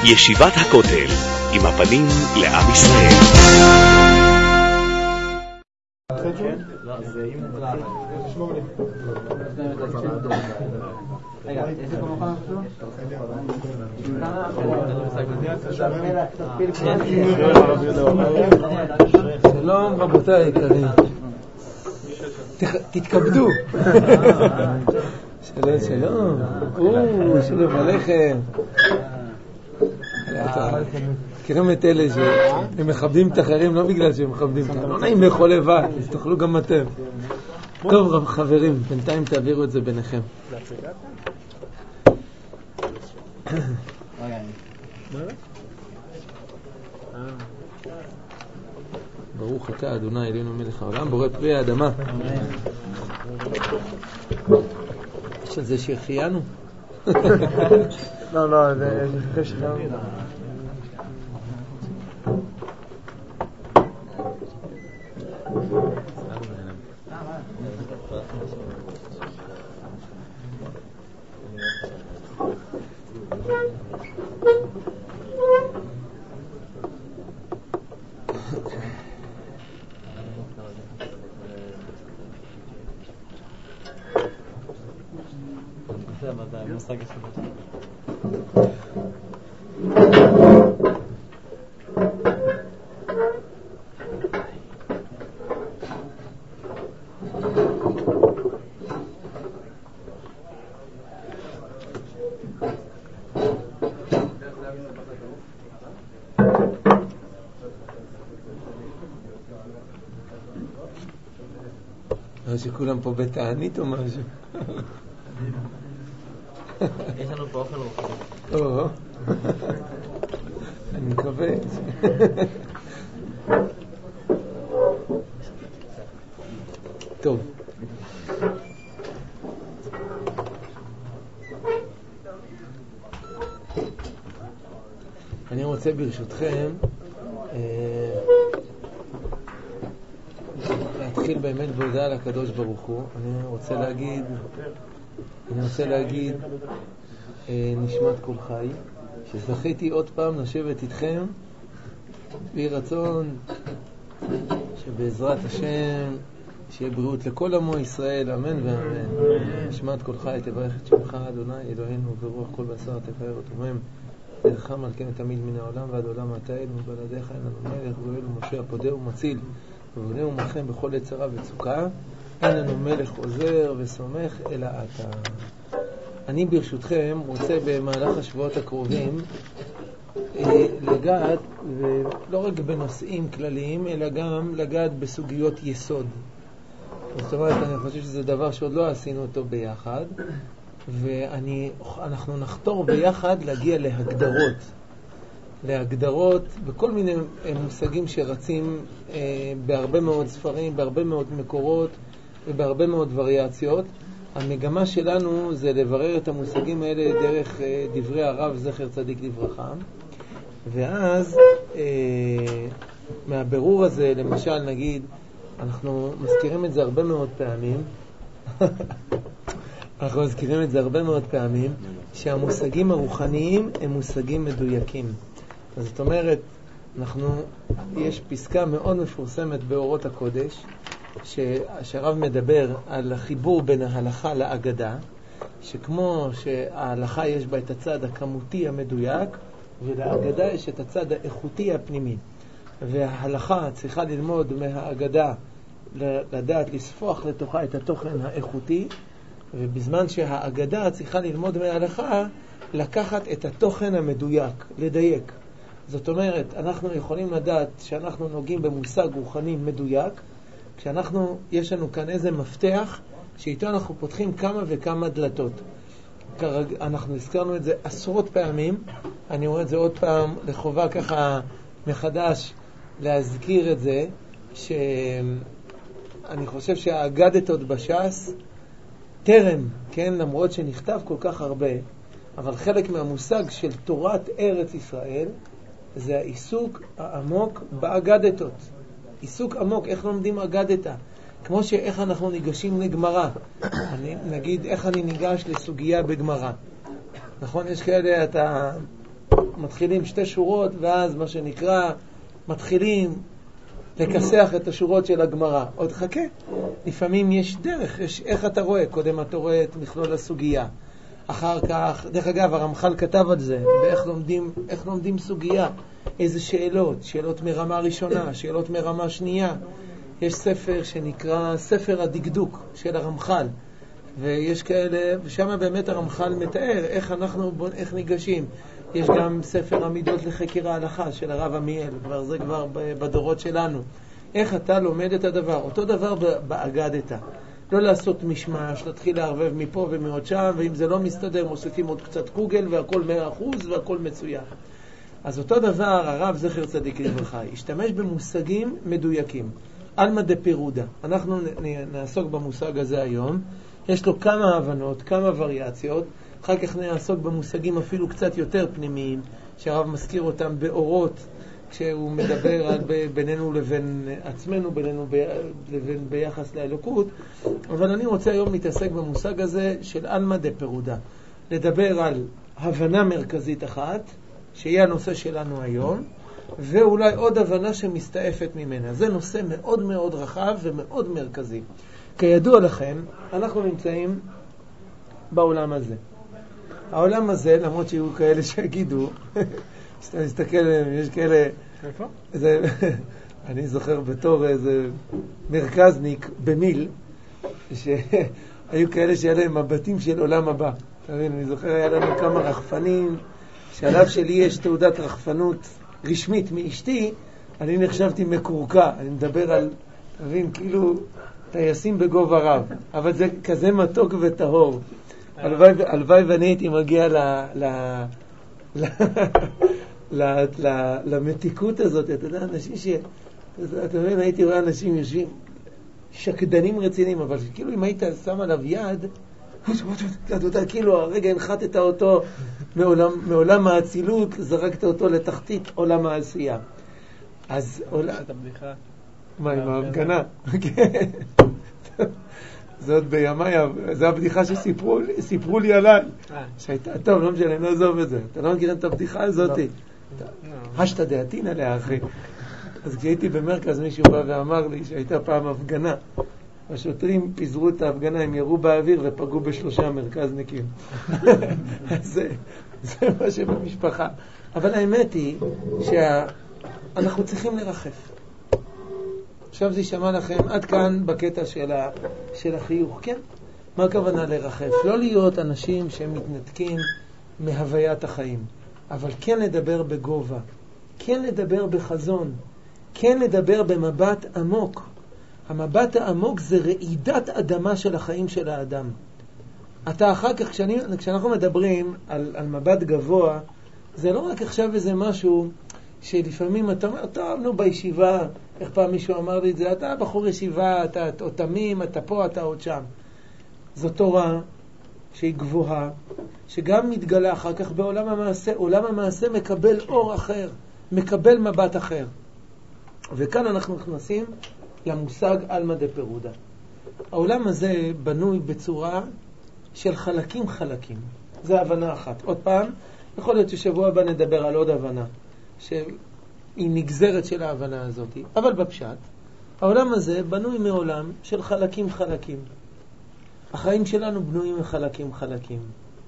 ישיבת הכותל, עם הפנים לעם ישראל. שלום רבותיי היקרים, תתכבדו. שלום שלום, שלום עליכם. מכירים את אלה שהם מכבדים את האחרים לא בגלל שהם מכבדים את האחרים, לא נעים לאכול לבד, אז תאכלו גם אתם. טוב חברים, בינתיים תעבירו את זה ביניכם. ברוך אתה אדוני אלוהינו מלך העולם בורא פרי האדמה. יש על זה שהחיינו? לא, זה חש חם. שכולם פה בתענית או משהו? יש לנו פה אוכל רוחני. אני מקווה. טוב. אני רוצה ברשותכם להתחיל באמת בהודעה לקדוש ברוך הוא. אני רוצה להגיד נשמת כל חי, שזכיתי עוד פעם לשבת איתכם, בי רצון שבעזרת השם שיהיה בריאות לכל עמו ישראל, אמן ואמן. נשמת כל חי תברך את שמך אדוני אלוהינו וברוח כל בשר תפאר ותרומם. לך מלכנו תמיד מן העולם ועד עולם עתיד, מבלעדיך אין לנו מלך גואל ומשה הפודה ומציל ובונה ומלחם בכל יצרה וצוקה, אין לנו מלך עוזר וסומך אלא אתה. אני ברשותכם רוצה במהלך השבועות הקרובים לגעת, ולא רק בנושאים כלליים אלא גם לגעת בסוגיות יסוד. זאת אומרת, אני חושב שזה דבר שעוד לא עשינו אותו ביחד, ואנחנו נחתור ביחד להגיע להגדרות בכל מיני מושגים שרצים בהרבה מאוד ספרים, בהרבה מאוד מקורות ובהרבה מאוד וריאציות. המגמה שלנו זה לברר את המושגים האלה דרך דברי הרב זכר צדיק לברכה, ואז מהבירור הזה, למשל נגיד, אנחנו מזכירים את זה הרבה מאוד פעמים, שהמושגים הרוחניים הם מושגים מדויקים. זאת אומרת, יש פסקה מאוד מפורסמת באורות הקודש, שהרב מדבר על החיבור בין ההלכה לאגדה, שכמו שההלכה יש בה את הצד הכמותי המדויק, ולאגדה יש את הצד האיכותי הפנימי. וההלכה צריכה ללמוד מהאגדה, לדעת לספוח לתוכה את התוכן האיכותי, ובזמן שהאגדה צריכה ללמוד מההלכה, לקחת את התוכן המדויק, לדייק. זאת אומרת, אנחנו יכולים לדעת שאנחנו נוגעים במושג רוחני מדויק, יש לנו כאן איזה מפתח שאיתו אנחנו פותחים כמה וכמה דלתות. אנחנו הזכרנו את זה עשרות פעמים, אני רואה את זה עוד פעם לחובה ככה מחדש להזכיר את זה, שאני חושב שהאגדתות בש"ס טרם, כן, למרות שנכתב כל כך הרבה, אבל חלק מהמושג של תורת ארץ ישראל זה העיסוק העמוק באגדתות. עיסוק עמוק, איך לומדים אגדתה. כמו שאיך אנחנו ניגשים לגמרא. נגיד איך אני ניגש לסוגיה בגמרא. נכון, יש כאלה, מתחילים 2 שורות, ואז מה שנקרא, מתחילים לכסח את השורות של הגמרא. עוד חכה, לפעמים יש דרך, איך אתה רואה? קודם אתה רואה את מכלול הסוגיה. אחר כך, דרך אגב, הרמח"ל כתב על זה, איך לומדים סוגיה, איזה שאלות מרמה ראשונה, שאלות מרמה שנייה. יש ספר שנקרא ספר הדקדוק של הרמח"ל, ויש כאלה, ושם באמת הרמח"ל מתאר איך ניגשים. יש גם ספר עמידות לחקר ההלכה של הרב עמיאל, זה כבר בדורות שלנו. איך אתה לומד את הדבר? אותו דבר באגדתא. לא לעשות משמש, להתחיל לערבב מפה ומעוד שם, ואם זה לא מסתדר, מוסיפים עוד קצת קוגל, והכל 100% והכל מצוין. אז אותו דבר, הרב זכר צדיק לברכה, השתמש במושגים מדויקים. אלמא דפירודה. אנחנו נעסוק במושג הזה היום. יש לו כמה הבנות, כמה וריאציות. אחר כך נעסוק במושגים אפילו קצת יותר פנימיים, שהרב מזכיר אותם באורות, כשהוא מדבר על בינינו לבין עצמנו, בינינו לבין ביחס לאלוקות. אבל אני רוצה היום להתעסק במושג הזה של אלמא דפירודה. לדבר על הבנה מרכזית אחת, שהיא הנושא שלנו היום, ואולי עוד הבנה שמסתעפת ממנה. זה נושא מאוד מאוד רחב ומאוד מרכזי. כידוע לכם, אנחנו נמצאים בעולם הזה. העולם הזה, למרות שיהיו כאלה שיגידו, שאתה מסתכל עליהם, יש כאלה... איפה? אני זוכר בתור איזה מרכזניק במיל, שהיו כאלה שהיה להם מבטים של עולם הבא. אני זוכר, היה לנו כמה רחפנים, שעליו שלי יש תעודת רחפנות רשמית מאשתי, אני נחשבתי מקורקע. אני מדבר על, תבין, כאילו טייסים בגובה רב, אבל זה כזה מתוק וטהור. הלוואי ואני הייתי מגיע למתיקות הזאת. אתה יודע, אנשים אתה מבין, הייתי רואה אנשים יושבים שקדנים רציניים, אבל כאילו אם היית שם עליו יד, אתה יודע, כאילו הרגע הנחתת אותו מעולם האצילות, זרקת אותו לתחתית עולם העשייה. אז את הבדיחה. מה, עם ההפגנה? זאת בימי, זו הבדיחה שסיפרו לי עליי. שהייתה, טוב, לא משנה, לא עזוב את זה. אתה לא מכיר את הבדיחה הזאת? השת דעתין עליה, אחי. אז כשהייתי במרכז, מישהו בא ואמר לי שהייתה פעם הפגנה. השוטרים פיזרו את ההפגנה, הם ירו באוויר ופגעו ב3 מרכזניקים. זה מה שבמשפחה. אבל האמת היא שאנחנו צריכים לרחף. עכשיו זה יישמע לכם עד כאן בקטע של החיוך. כן? מה הכוונה לרחף? לא להיות אנשים שמתנתקים מהוויית החיים, אבל כן לדבר בגובה, כן לדבר בחזון, כן לדבר במבט עמוק. המבט העמוק זה רעידת אדמה של החיים של האדם. אתה אחר כך, כשאנחנו מדברים על מבט גבוה, זה לא רק עכשיו איזה משהו שלפעמים אתה אומר, טוב, נו בישיבה, איך פעם מישהו אמר לי את זה, אתה בחור ישיבה, אתה עוד תמים, אתה פה, אתה עוד שם. זו תורה שהיא גבוהה, שגם מתגלה אחר כך בעולם המעשה. עולם המעשה מקבל אור אחר, מקבל מבט אחר. וכאן אנחנו נכנסים למושג אלמא דפירודה. העולם הזה בנוי בצורה של חלקים. זה הבנה אחת. עוד פעם, יכול להיות ששבוע הבא נדבר על עוד הבנה, שהיא נגזרת של ההבנה הזאת. אבל בפשט, העולם הזה בנוי מעולם של חלקים. החיים שלנו בנויים מחלקים.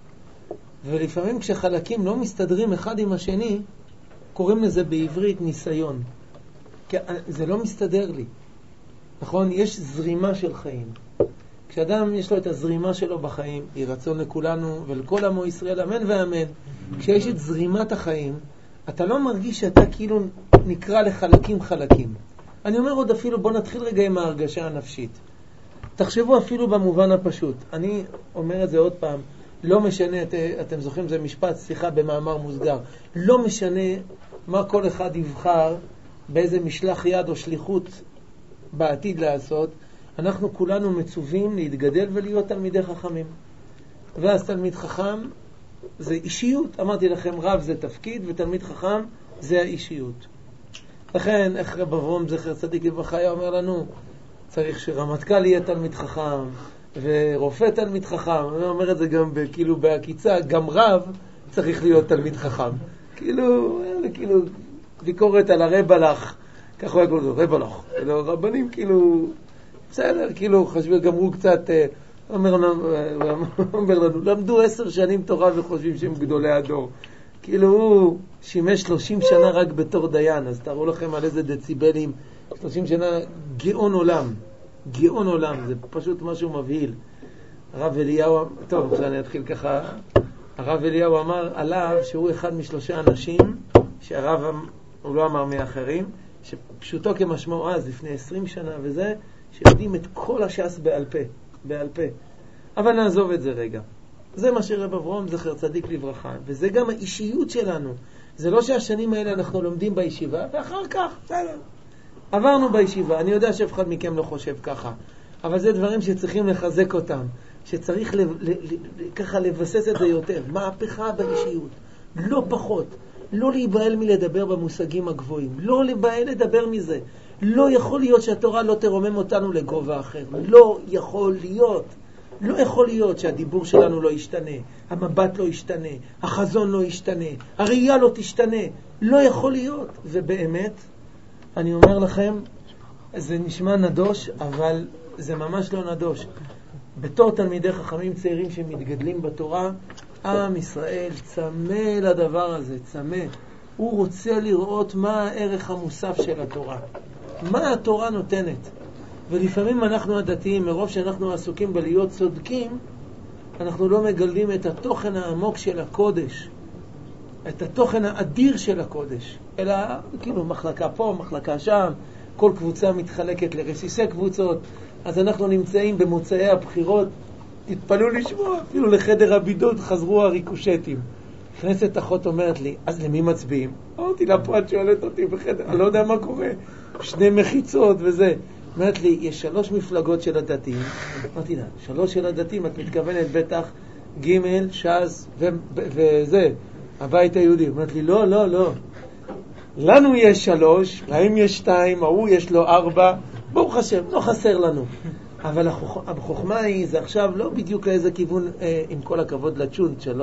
ולפעמים כשחלקים לא מסתדרים אחד עם השני, קוראים לזה בעברית ניסיון. כי זה לא מסתדר לי. נכון? יש זרימה של חיים. כשאדם יש לו את הזרימה שלו בחיים, היא רצון לכולנו ולכל עמו ישראל, אמן ואמן. כשיש את זרימת החיים, אתה לא מרגיש שאתה כאילו נקרא לחלקים. אני אומר עוד אפילו, בוא נתחיל רגע עם ההרגשה הנפשית. תחשבו אפילו במובן הפשוט. אני אומר את זה עוד פעם, לא משנה, אתם זוכרים, זה משפט, סליחה, במאמר מוסגר. לא משנה מה כל אחד יבחר, באיזה משלח יד או שליחות בעתיד לעשות, אנחנו כולנו מצווים להתגדל ולהיות תלמידי חכמים. ואז תלמיד חכם זה אישיות. אמרתי לכם, רב זה תפקיד ותלמיד חכם זה האישיות. לכן, איך רב אברהם זכר צדיק לברכה היה אומר לנו, צריך שרמטכ"ל יהיה תלמיד חכם ורופא תלמיד חכם. אני אומר את זה גם כאילו בהקיצה, גם רב צריך להיות תלמיד חכם. כאילו ביקורת על הרבלח, ככה הוא יקראו לו, רבלח. רבנים כאילו, בסדר, כאילו חשבו, גמרו קצת, אומר לנו, למדו 10 שנים תורה וחושבים שהם גדולי הדור. כאילו הוא שימש 30 שנה רק בתור דיין, אז תראו לכם על איזה דציבלים, 30 שנה גאון עולם, גאון עולם, זה פשוט משהו מבהיל. הרב אליהו, טוב, עכשיו אני אתחיל ככה, הרב אליהו אמר עליו שהוא אחד משלושה אנשים, שהרב, הוא לא אמר מאחרים, שפשוטו כמשמעו אז, לפני 20 שנה וזה, שיודעים את כל הש"ס בעל פה. אבל נעזוב את זה רגע. זה מה שרב אברהם זכר צדיק לברכה, וזה גם האישיות שלנו. זה לא שהשנים האלה אנחנו לומדים בישיבה, ואחר כך, בסדר. עברנו בישיבה, אני יודע שאף אחד מכם לא חושב ככה, אבל זה דברים שצריכים לחזק אותם, שצריך ככה לבסס את זה יותר. מהפכה באישיות, לא פחות. לא להיבהל מלדבר במושגים הגבוהים, לא להיבהל לדבר מזה. לא יכול להיות שהתורה לא תרומם אותנו לגובה אחר. לא יכול להיות. לא יכול להיות שהדיבור שלנו לא ישתנה, המבט לא ישתנה, החזון לא ישתנה, הראייה לא תשתנה. לא יכול להיות. ובאמת, אני אומר לכם, זה נשמע נדוש, אבל זה ממש לא נדוש. בתור תלמידי חכמים צעירים שמתגדלים בתורה, עם ישראל צמא לדבר הזה, צמא. הוא רוצה לראות מה הערך המוסף של התורה. מה התורה נותנת. ולפעמים אנחנו הדתיים, מרוב שאנחנו עסוקים בלהיות צודקים, אנחנו לא מגלים את התוכן העמוק של הקודש. את התוכן האדיר של הקודש. אלא כאילו מחלקה פה, מחלקה שם, כל קבוצה מתחלקת לרסיסי קבוצות. אז אנחנו נמצאים במוצאי הבחירות, תתפלאו לשמוע, אפילו לחדר הבידוד חזרו הריקושטים. כנסת אחות אומרת לי, אז למי מצביעים? אמרתי לה, פה את שואלת אותי בחדר, אני לא יודע מה קורה, 2 מחיצות וזה. אומרת לי, יש 3 מפלגות של הדתיים. אמרתי לה, 3 של הדתיים, את מתכוונת בטח ג' ש"ס וזה, הבית היהודי. אומרת לי, לא, לא, לא. לנו יש 3, להם יש 2, ההוא יש לו 4, ברוך השם, לא חסר לנו. אבל החוכמה היא, זה עכשיו לא בדיוק לאיזה כיוון, עם כל הכבוד לצ'ונט, שלא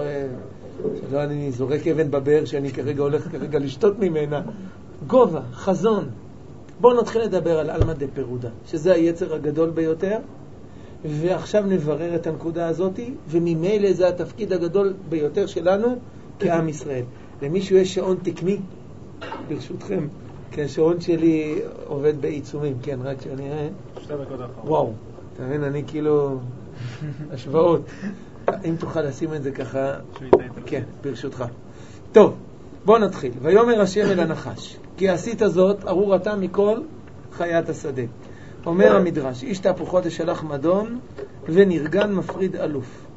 אני זורק אבן בבאר שאני כרגע הולך לשתות ממנה. גובה, חזון. בואו נתחיל לדבר על אלמא דפירודה, שזה היצר הגדול ביותר, ועכשיו נברר את הנקודה הזאת, וממילא זה התפקיד הגדול ביותר שלנו כעם ישראל. למישהו יש שעון תקני? ברשותכם, כי השעון שלי עובד בעיצומים, כן, רק שאני אראה. 2 דקות אחרון. וואו, אתה מבין, אני כאילו השוואות. אם תוכל לשים את זה ככה, כן, ברשותך. טוב, בוא נתחיל. ויאמר השם אל הנחש, כי עשית זאת ארור אתה מכל חיית השדה. אומר המדרש, איש תהפוכות לשלח מדון ונרגן מפריד אלוף.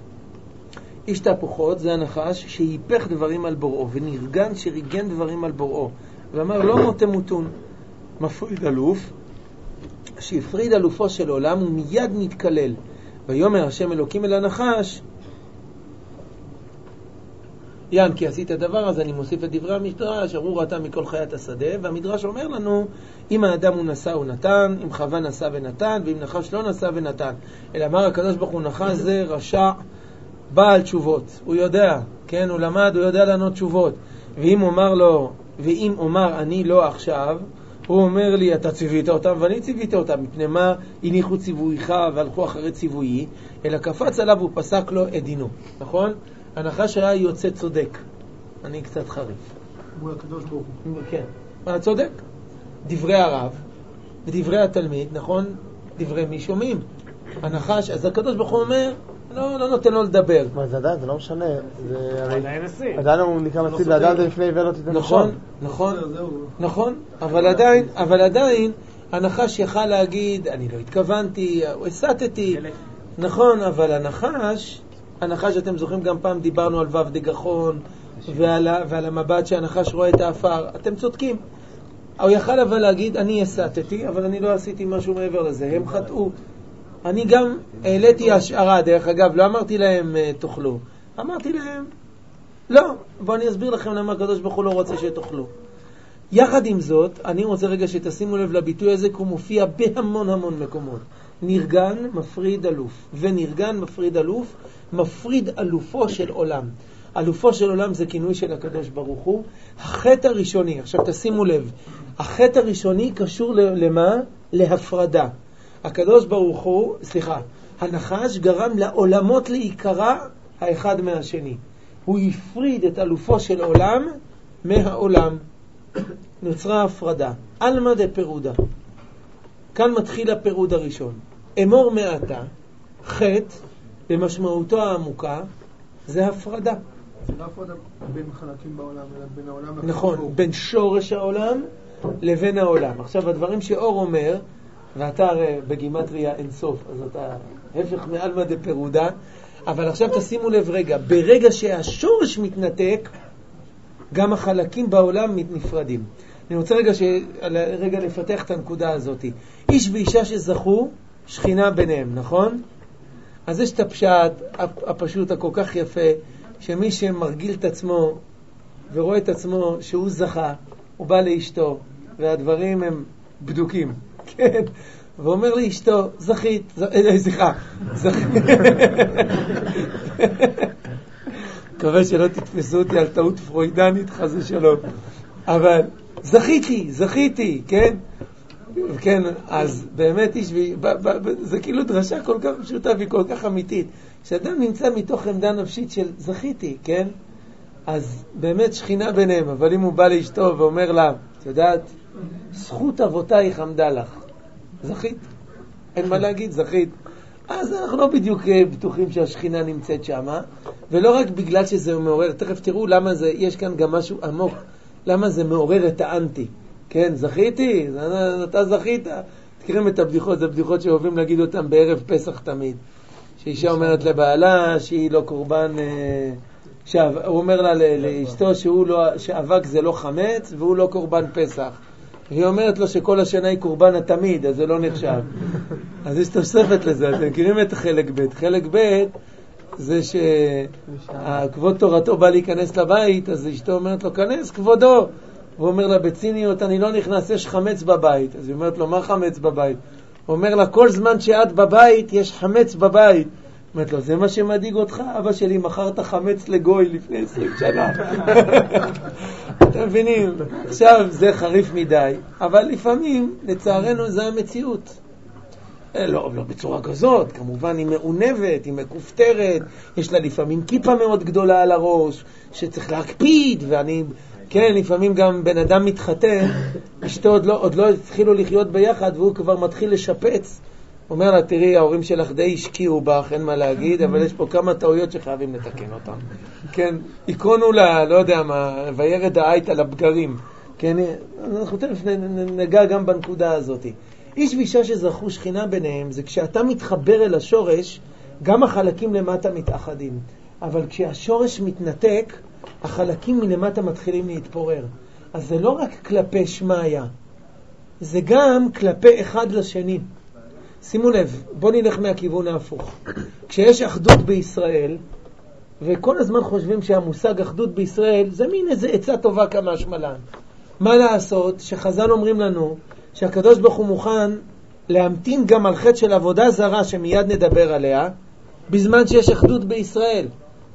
איש תהפוכות זה הנחש שהיפך דברים על בוראו, ונרגן שריגן דברים על בוראו, ואמר לא מותם מותון. מפריד אלוף שהפריד אלופו של עולם ומיד נתקלל. ויאמר השם אלוקים אל הנחש, יען כי עשית הדבר, אז אני מוסיף את דברי המדרש, ארור אתה מכל חיית השדה. והמדרש אומר לנו, אם האדם הוא נשא הוא נתן, אם חווה נשא ונתן, ואם נחש לא נשא ונתן. אלא אמר הקדוש ברוך הוא, נחש זה רשע בעל תשובות, הוא יודע, כן, הוא למד, הוא יודע לענות תשובות. ואם אומר אני לא עכשיו, הוא אומר לי, אתה ציווית אותם ואני ציווית אותם, מפני מה הניחו ציוויך והלכו אחרי ציוויי, אלא קפץ עליו ופסק לו את דינו. נכון? הנחש היה יוצא צודק. אני קצת חריף. הוא הקדוש ברוך הוא. כן, מה צודק? דברי הרב ודברי התלמיד, נכון? דברי מי שומעים. הנחש, אז הקדוש ברוך הוא אומר, לא נותן לו לדבר. מה זה עדיין? זה לא משנה. עדיין נשיא. עדיין הוא נקרא מסיא, ועדיין זה לפני עיוור לא תיתן נכון, נכון. אבל עדיין הנחש יכל להגיד, אני לא התכוונתי, הסתתי. נכון, אבל הנחש, אתם זוכרים גם פעם דיברנו על וו דגחון, ועל המבט שהנחש רואה את האפר. אתם צודקים. הוא יכל אבל להגיד, אני הסתתי, אבל אני לא עשיתי משהו מעבר לזה. הם חטאו. אני גם העליתי השערה, דרך אגב, לא אמרתי להם תאכלו. אמרתי להם, לא, בואו אני אסביר לכם למה הקדוש ברוך הוא לא רוצה שתאכלו. יחד עם זאת, אני רוצה רגע שתשימו לב לביטוי הזה, כי הוא מופיע בהמון המון מקומות. נרגן מפריד אלוף, ונרגן מפריד אלוף, מפריד אלופו של עולם. אלופו של עולם זה כינוי של הקדוש ברוך הוא. החטא הראשוני, עכשיו תשימו לב, החטא הראשוני קשור למה? להפרדה. הקדוש ברוך הוא, הנחש גרם לעולמות להיקרא האחד מהשני. הוא הפריד את אלופו של עולם מהעולם. נוצרה הפרדה. אלמא דפירודה. כאן מתחיל הפירוד הראשון. אמור מעתה, חטא, במשמעותו העמוקה, זה הפרדה. זה לא הפרדה בין חלקים בעולם, אלא בין העולם לקדוש. נכון, בין שורש העולם לבין העולם. עכשיו, הדברים שאור אומר, ואתה הרי בגימטריה אינסוף, אז אתה הפך מאלמא דפירודה, אבל עכשיו תשימו לב רגע, ברגע שהשורש מתנתק, גם החלקים בעולם נפרדים. אני רוצה רגע לפתח את הנקודה הזאת. איש ואישה שזכו, שכינה ביניהם, נכון? אז יש את הפשט הפשוט הכל כך יפה, שמי שמרגיל את עצמו ורואה את עצמו שהוא זכה, הוא בא לאשתו, והדברים הם בדוקים, כן? ואומר לאשתו, זכית, מקווה שלא תתפסו אותי על טעות פרוידנית, חס ושלום. אבל זכיתי, כן? כן, אז באמת זה כאילו דרשה כל כך פשוטה וכל כך אמיתית. כשאדם נמצא מתוך עמדה נפשית של זכיתי, כן? אז באמת שכינה ביניהם, אבל אם הוא בא לאשתו ואומר לה, את יודעת, זכות אבותייך עמדה לך. זכית. אין מה להגיד, זכית. אז אנחנו לא בדיוק בטוחים שהשכינה נמצאת שמה, ולא רק בגלל שזה מעורר, תכף תראו למה זה, יש כאן גם משהו עמוק, למה זה מעורר את האנטי. כן, זכיתי, אתה זכית. תקרים את הבדיחות, זה בדיחות שאוהבים להגיד אותם בערב פסח תמיד. שאישה אומרת לבעלה שהיא לא קורבן, הוא אומר לה לאשתו שאבק זה לא חמץ והוא לא קורבן פסח. היא אומרת לו שכל השנה היא קורבן התמיד, אז זה לא נחשב. אז יש תוספת לזה, אתם מכירים את חלק ב'. חלק ב' זה שכבוד תורתו בא להיכנס לבית, אז אשתו אומרת לו, כנס כבודו. הוא אומר לה בציניות, אני לא נכנס, יש חמץ בבית. אז היא אומרת לו, מה חמץ בבית? הוא אומר לה, כל זמן שאת בבית, יש חמץ בבית. אומרת לו, זה מה שמדאיג אותך? אבא שלי מכר את החמץ לגוי לפני 20 שנה. אתם מבינים? עכשיו זה חריף מדי, אבל לפעמים, לצערנו, זה המציאות. לא בצורה כזאת, כמובן היא מעונבת, היא מקופטרת, יש לה לפעמים כיפה מאוד גדולה על הראש, שצריך להקפיד, כן, לפעמים גם בן אדם מתחתן, אשתו עוד לא התחילו לחיות ביחד, והוא כבר מתחיל לשפץ. אומר לה, תראי, ההורים שלך די השקיעו בך, אין מה להגיד, אבל יש פה כמה טעויות שחייבים לתקן אותן. כן, עיקרונו לה, לא יודע מה, וירד העית על הבגרים. כן, אנחנו תכף נגע גם בנקודה הזאת. איש ואישה שזכו שכינה ביניהם, זה כשאתה מתחבר אל השורש, גם החלקים למטה מתאחדים. אבל כשהשורש מתנתק, החלקים מלמטה מתחילים להתפורר. אז זה לא רק כלפי שמיה, זה גם כלפי אחד לשני. שימו לב, בוא נלך מהכיוון ההפוך. כשיש אחדות בישראל, וכל הזמן חושבים שהמושג אחדות בישראל, זה מין איזה עצה טובה כמה שמלן. מה לעשות? שחז"ל אומרים לנו, שהקדוש ברוך הוא מוכן להמתין גם על חטא של עבודה זרה, שמיד נדבר עליה, בזמן שיש אחדות בישראל.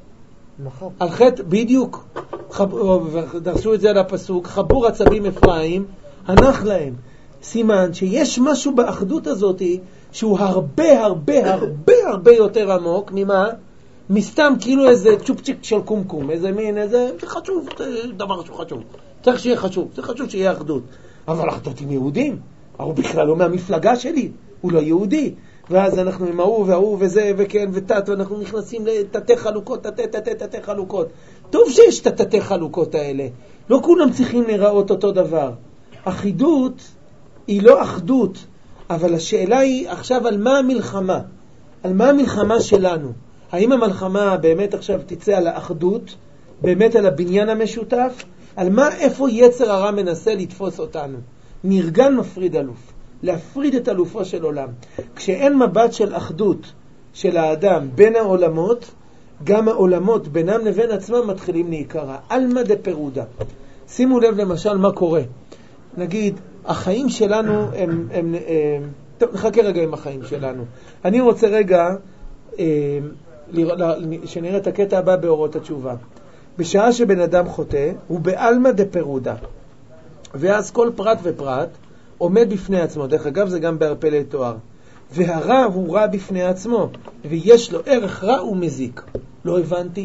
על חטא, בדיוק, דרשו את זה על הפסוק, חבור עצבים אפרים, הנח להם. סימן שיש משהו באחדות הזאת, שהוא הרבה הרבה הרבה הרבה יותר עמוק, ממה? מסתם כאילו איזה צ'ופצ'יק של קומקום, איזה מין, איזה, זה חשוב, זה דבר שהוא חשוב. צריך שיהיה חשוב, זה חשוב שיהיה אחדות. אבל אחדות עם יהודים, הוא בכלל לא מהמפלגה שלי, הוא לא יהודי. ואז אנחנו עם ההוא וההוא וזה וכן ותת, ואנחנו נכנסים לתתי חלוקות, תתי חלוקות. טוב שיש את התתי חלוקות האלה. לא כולם צריכים לראות אותו דבר. אחידות היא לא אחדות, אבל השאלה היא עכשיו על מה המלחמה? על מה המלחמה שלנו? האם המלחמה באמת עכשיו תצא על האחדות, באמת על הבניין המשותף? על מה, איפה יצר הרע מנסה לתפוס אותנו? נרגן מפריד אלוף. להפריד את אלופו של עולם. כשאין מבט של אחדות של האדם בין העולמות, גם העולמות בינם לבין עצמם מתחילים להיקרא. אלמא דפירודה. שימו לב למשל מה קורה. נגיד, החיים שלנו הם טוב, נחכה רגע עם החיים שלנו. אני רוצה רגע שנראה את הקטע הבא באורות התשובה. בשעה שבן אדם חוטא, הוא בעלמא דפירודה. ואז כל פרט ופרט עומד בפני עצמו. דרך אגב, זה גם בהרפה לתואר. והרע הוא רע בפני עצמו, ויש לו ערך רע ומזיק. לא הבנתי.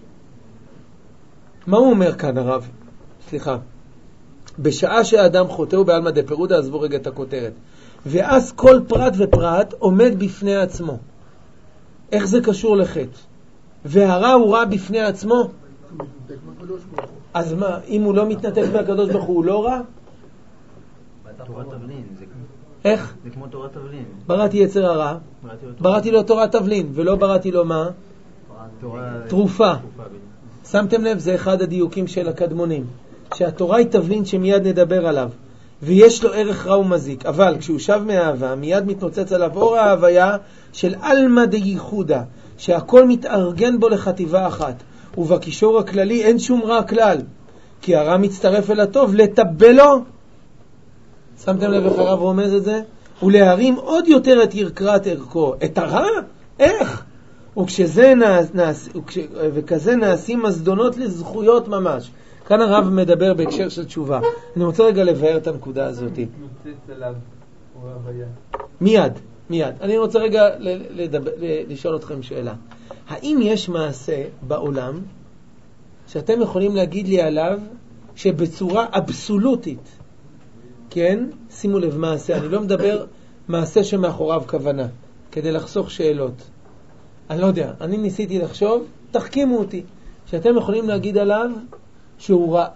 מה הוא אומר כאן הרב? סליחה. בשעה שהאדם חוטא הוא בעלמא דפירודה, עזבו רגע את הכותרת. ואז כל פרט ופרט עומד בפני עצמו. איך זה קשור לחטא? והרע הוא רע בפני עצמו? אז מה, אם הוא לא מתנתק מהקדוש ברוך הוא לא רע? תורת תבלין. איך? זה כמו תורת תבלין. בראתי יצר הרע, בראתי לו תורת תבלין, ולא בראתי לו מה? תרופה. שמתם לב, זה אחד הדיוקים של הקדמונים, שהתורה היא תבלין שמיד נדבר עליו, ויש לו ערך רע ומזיק, אבל כשהוא שב מהאהבה, מיד מתנוצץ עליו אור ההוויה של אלמא דייחודה, שהכל מתארגן בו לחטיבה אחת, ובקישור הכללי אין שום רע כלל, כי הרע מצטרף אל הטוב לטבלו. שמתם לב איך הרב רומז את זה? ולהרים עוד יותר את ירקרת ערכו. את הרע? איך? וכזה נעשים מזדונות לזכויות ממש. כאן הרב מדבר בהקשר של תשובה. אני רוצה רגע לבאר את הנקודה הזאת. מיד. אני רוצה רגע לשאול אתכם שאלה. האם יש מעשה בעולם שאתם יכולים להגיד לי עליו שבצורה אבסולוטית, כן? שימו לב מעשה, אני לא מדבר מעשה שמאחוריו כוונה, כדי לחסוך שאלות. אני לא יודע, אני ניסיתי לחשוב, תחכימו אותי, שאתם יכולים להגיד עליו שהוא רע.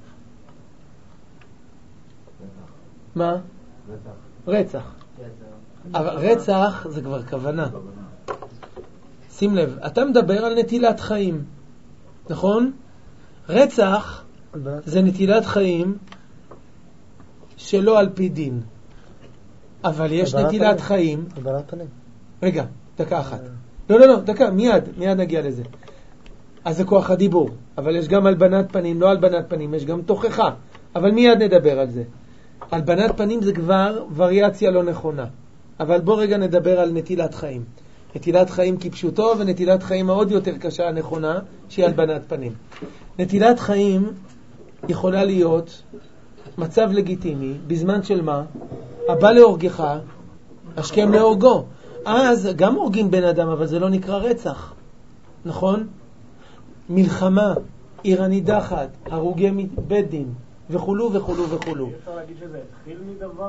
מה? רצח. אבל רצח זה כבר כוונה. שים לב, אתה מדבר על נטילת חיים, נכון? רצח זה נטילת חיים שלא על פי דין. אבל יש נטילת חיים. רגע, דקה אחת. לא, דקה, מיד נגיע לזה. אז זה כוח הדיבור. אבל יש גם הלבנת פנים, לא הלבנת פנים, יש גם תוכחה. אבל מיד נדבר על זה. הלבנת פנים זה כבר וריאציה לא נכונה. אבל בוא רגע נדבר על נטילת חיים. נטילת חיים כפשוטו, ונטילת חיים מאוד יותר קשה הנכונה, שהיא הלבנת פנים. נטילת חיים יכולה להיות מצב לגיטימי, בזמן של מה? הבא להורגך, השכם להורגו. אז גם הורגים בן אדם, אבל זה לא נקרא רצח. נכון? מלחמה, עיר הנידחת, הרוגי בית דין, וכולו וכולו וכולו. אפשר להגיד שזה התחיל מדבר,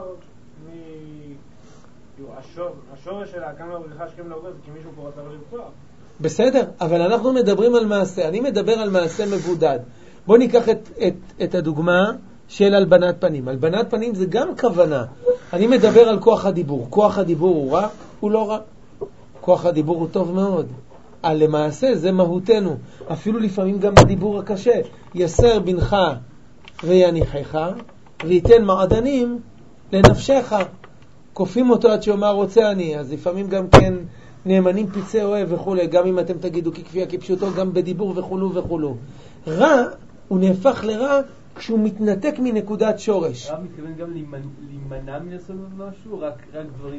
השורש שלה, כמה להורגך, השכם להורגו, זה כי מישהו פה רצה לרצוח. בסדר, אבל אנחנו מדברים על מעשה. אני מדבר על מעשה מבודד. בוא ניקח את הדוגמה של הלבנת פנים. הלבנת פנים זה גם כוונה. אני מדבר על כוח הדיבור. כוח הדיבור הוא רע? הוא לא רע. כוח הדיבור הוא טוב מאוד. למעשה זה מהותנו. אפילו לפעמים גם בדיבור הקשה. יסר בנך ויניחך, וייתן מעדנים לנפשך. קופים אותו עד שאומר רוצה אני. אז לפעמים גם כן נאמנים פיצי אוהב וכו', גם אם אתם תגידו ככפיה כפשוטו, גם בדיבור וכולו וכולו. רע, הוא נהפך לרע כשהוא מתנתק מנקודת שורש. רע מתכוון גם להימנע מלעשות משהו, רק דברים...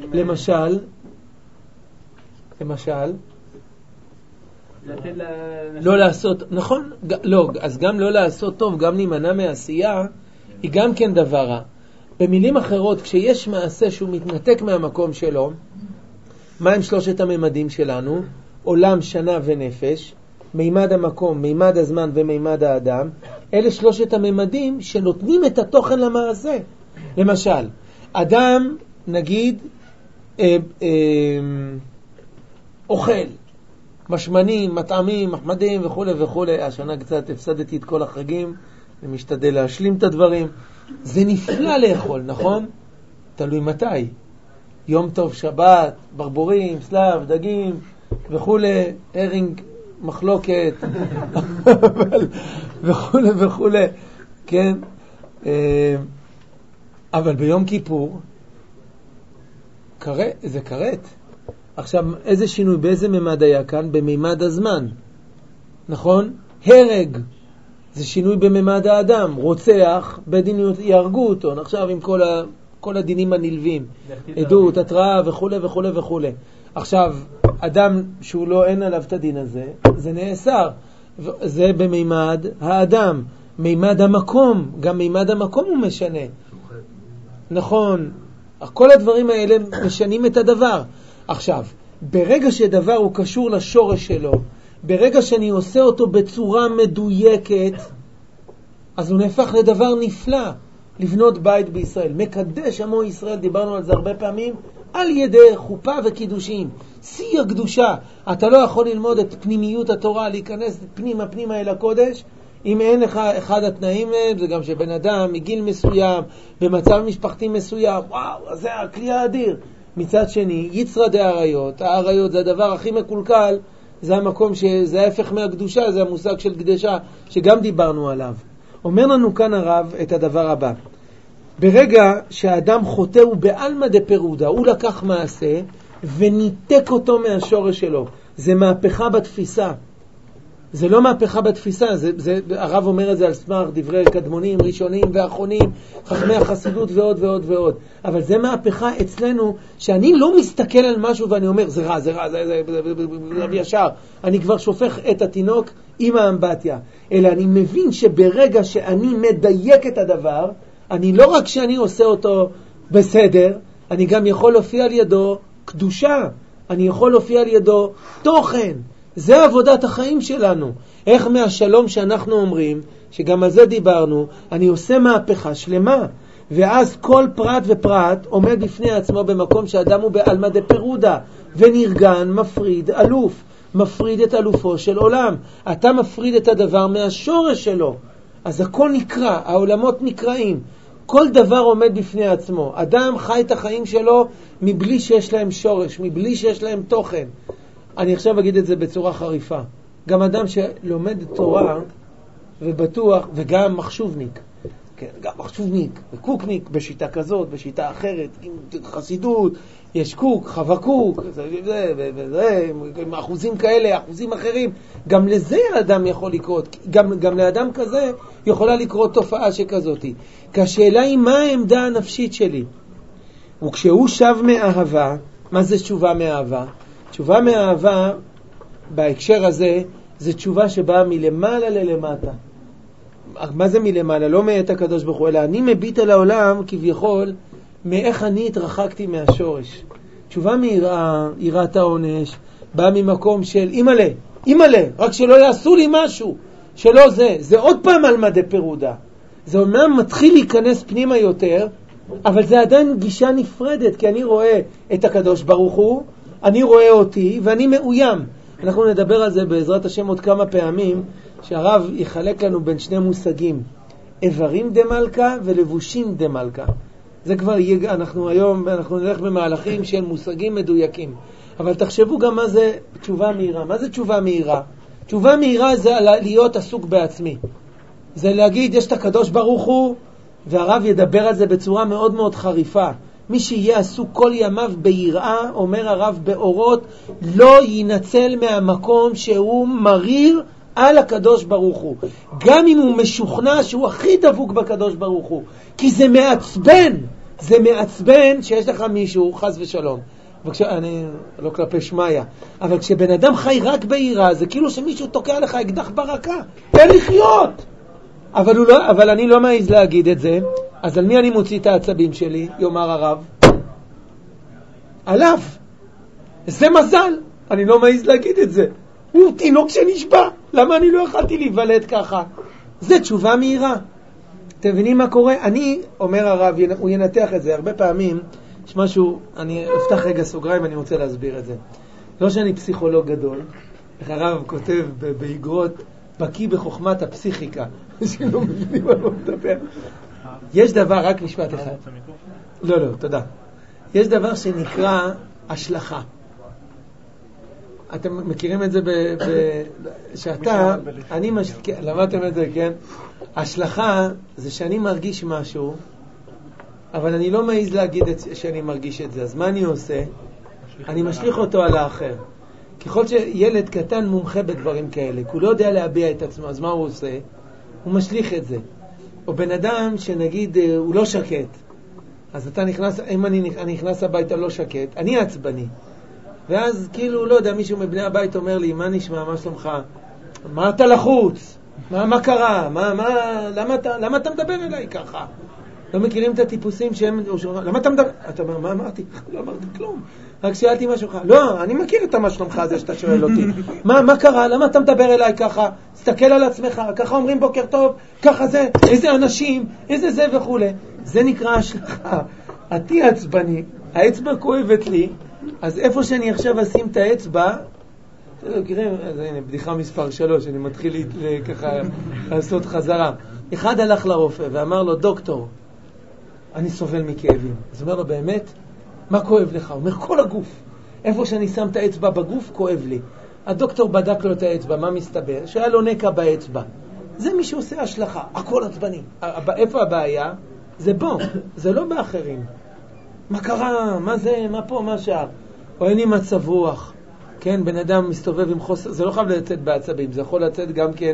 למשל? לא לעשות, נכון? לא, אז גם לא לעשות טוב, גם להימנע מעשייה, היא גם כן דבר רע. במילים אחרות, כשיש מעשה שהוא מתנתק מהמקום שלו, מה הם שלושת הממדים שלנו? עולם, שנה ונפש, מימד המקום, מימד הזמן ומימד האדם. אלה שלושת הממדים שנותנים את התוכן למעשה. למשל, אדם, נגיד, אוכל, משמנים, מטעמים, מחמדים וכו' וכו'. השנה קצת הפסדתי את כל החגים, אני משתדל להשלים את הדברים. זה נפלא לאכול, נכון? תלוי מתי. יום טוב, שבת, ברבורים, סלב, דגים וכו', הרינג, מחלוקת וכו' וכו', כן? אבל ביום כיפור זה קראת. עכשיו, איזה שינוי, באיזה ממד היה כאן? בממד הזמן, נכון? הרג זה שינוי בממד האדם. רוצח, בדין יהרגו אותו. עכשיו עם כל הדינים הנלווים, עדות, התראה וכו' וכו' וכו'. עכשיו, אדם שהוא לא אין עליו את הדין הזה, זה נאסר. זה במימד האדם. מימד המקום, גם מימד המקום הוא משנה. נכון, כל הדברים האלה משנים את הדבר. עכשיו, ברגע שדבר הוא קשור לשורש שלו, ברגע שאני עושה אותו בצורה מדויקת, אז הוא נהפך לדבר נפלא. לבנות בית בישראל, מקדש עמו ישראל, דיברנו על זה הרבה פעמים, על ידי חופה וקידושים, שיא הקדושה. אתה לא יכול ללמוד את פנימיות התורה, להיכנס פנימה אל הקודש, אם אין לך אחד התנאים מהם, זה גם שבן אדם מגיל מסוים, במצב משפחתי מסוים, וואו, זה הכלי האדיר. מצד שני, יצרא דאריות, האריות זה הדבר הכי מקולקל, זה המקום שזה ההפך מהקדושה, זה המושג של קדשה, שגם דיברנו עליו. אומר לנו כאן הרב את הדבר הבא. ברגע שהאדם חוטא הוא בעלמא דפירודה, הוא לקח מעשה וניתק אותו מהשורש שלו. זה מהפכה בתפיסה. זה לא מהפכה בתפיסה, הרב אומר את זה על סמך דברי קדמונים, ראשונים ואחרונים, חכמי החסידות ועוד ועוד ועוד. אבל זה מהפכה אצלנו, שאני לא מסתכל על משהו ואני אומר, זה רע, זה ישר. אני כבר שופך את התינוק עם האמבטיה. אלא אני מבין שברגע שאני מדייק את הדבר, אני לא רק שאני עושה אותו בסדר, אני גם יכול להופיע על ידו קדושה, אני יכול להופיע על ידו תוכן. זה עבודת החיים שלנו. איך מהשלום שאנחנו אומרים, שגם על זה דיברנו, אני עושה מהפכה שלמה, ואז כל פרט ופרט עומד בפני עצמו במקום שאדם הוא בעלמא דפירודה, ונרגן, מפריד, אלוף, מפריד את אלופו של עולם. אתה מפריד את הדבר מהשורש שלו, אז הכל נקרא, העולמות נקראים, כל דבר עומד בפני עצמו. אדם חי את החיים שלו מבלי שיש להם שורש, מבלי שיש להם תוכן. אני עכשיו אגיד את זה בצורה חריפה. גם אדם שלומד תורה ובטוח, וגם מחשובניק, כן, גם מחשובניק וקוקניק, בשיטה כזאת, בשיטה אחרת, חסידות, יש קוק, חבקוק, עם אחוזים כאלה, אחוזים אחרים, גם לזה האדם יכול לקרות, גם לאדם כזה יכולה לקרות תופעה שכזאת. כי השאלה היא מה העמדה הנפשית שלי. וכשהוא שב מאהבה, מה זה תשובה מאהבה? תשובה מאהבה בהקשר הזה זה תשובה שבאה מלמעלה ללמטה. מה זה מלמעלה? לא מאת הקדוש ברוך הוא, אלא אני מביט על העולם כביכול מאיך אני התרחקתי מהשורש. תשובה מיראה, יראת העונש, באה ממקום של אימאלה, רק שלא יעשו לי משהו, שלא זה עוד פעם על מדי פירודה. זה אומנם מתחיל להיכנס פנימה יותר, אבל זה עדיין גישה נפרדת, כי אני רואה את הקדוש ברוך הוא, אני רואה אותי ואני מאוים. אנחנו נדבר על זה בעזרת השם עוד כמה פעמים, שהרב יחלק לנו בין שני מושגים, איברים דמלכה ולבושים דמלכה. זה כבר יהיה, אנחנו נלך במהלכים של מושגים מדויקים. אבל תחשבו גם מה זה תשובה מהירה. מה זה תשובה מהירה? תשובה מהירה זה להיות עסוק בעצמי. זה להגיד, יש את הקדוש ברוך הוא, והרב ידבר על זה בצורה מאוד מאוד חריפה. מי שיהיה עסוק כל ימיו ביראה, אומר הרב באורות, לא ינצל מהמקום שהוא מריר על הקדוש ברוך הוא. גם אם הוא משוכנע שהוא הכי דבוק בקדוש ברוך הוא. כי זה מעצבן שיש לך מישהו, חס ושלום. אני לא כלפי שמיה, אבל כשבן אדם חי רק ביראה, זה כאילו שמישהו תוקע לך אקדח ברקה. תן לחיות! אבל אני לא מעז להגיד את זה. אז על מי אני מוציא את העצבים שלי? יאמר הרב. עליו. זה מזל. אני לא מעז להגיד את זה. הוא תינוק שנשבע. למה אני לא יכולתי להיוולד ככה? זה תשובה מהירה. אתם מבינים מה קורה? אני, אומר הרב, הוא ינתח את זה. הרבה פעמים יש משהו, אני אפתח רגע סוגריים, אני רוצה להסביר את זה. לא שאני פסיכולוג גדול. איך הרב כותב באגרות, בקיא בחוכמת הפסיכיקה. שלא מבינים על מה מדבר. יש דבר, רק משפט אחד. לא, תודה. יש דבר שנקרא השלכה. אתם מכירים את זה שאתה, למדתם את זה, כן? השלכה זה שאני מרגיש משהו, אבל אני לא מעז להגיד שאני מרגיש את זה. אז מה אני עושה? אני משליך אותו על האחר. ככל שילד קטן מומחה בדברים כאלה, כי הוא לא יודע להביע את עצמו, אז מה הוא עושה? הוא משליך את זה. או בן אדם שנגיד הוא לא שקט, אז אתה נכנס, אם אני נכנס הביתה לא שקט, אני עצבני, ואז כאילו לא יודע, מישהו מבני הבית אומר לי, מה נשמע, מה שלומך? מה אתה לחוץ? מה קרה? למה אתה מדבר אליי ככה? לא מכירים את הטיפוסים שהם... למה אתה מדבר? אתה אומר, מה אמרתי? לא אמרתי כלום. רק שאלתי משהו לך. לא, אני מכיר את מה שלומך הזה שאתה שואל אותי. מה קרה? למה אתה מדבר אליי ככה? תסתכל על עצמך, ככה אומרים בוקר טוב, ככה זה, איזה אנשים, איזה זה וכו'. זה נקרא השלכה. עתי עצבני, האצבע כואבת לי, אז איפה שאני עכשיו אשים את האצבע, תראו, אז הנה, בדיחה מספר 3, אני מתחיל ככה לעשות חזרה. אחד הלך לרופא ואמר לו, דוקטור, אני סובל מכאבים. אז הוא אומר לו, באמת? מה כואב לך? הוא אומר, כל הגוף. איפה שאני שם את האצבע בגוף, כואב לי. הדוקטור בדק לו את האצבע, מה מסתבר? שהיה לו נקע באצבע. זה מי שעושה השלכה, הכל עצבני. איפה הבעיה? זה בו, זה לא באחרים. מה קרה? מה זה? מה פה? מה שער? או אין לי מצב רוח. כן, בן אדם מסתובב עם חוסר, זה לא חייב לצאת בעצבים, זה יכול לצאת גם כן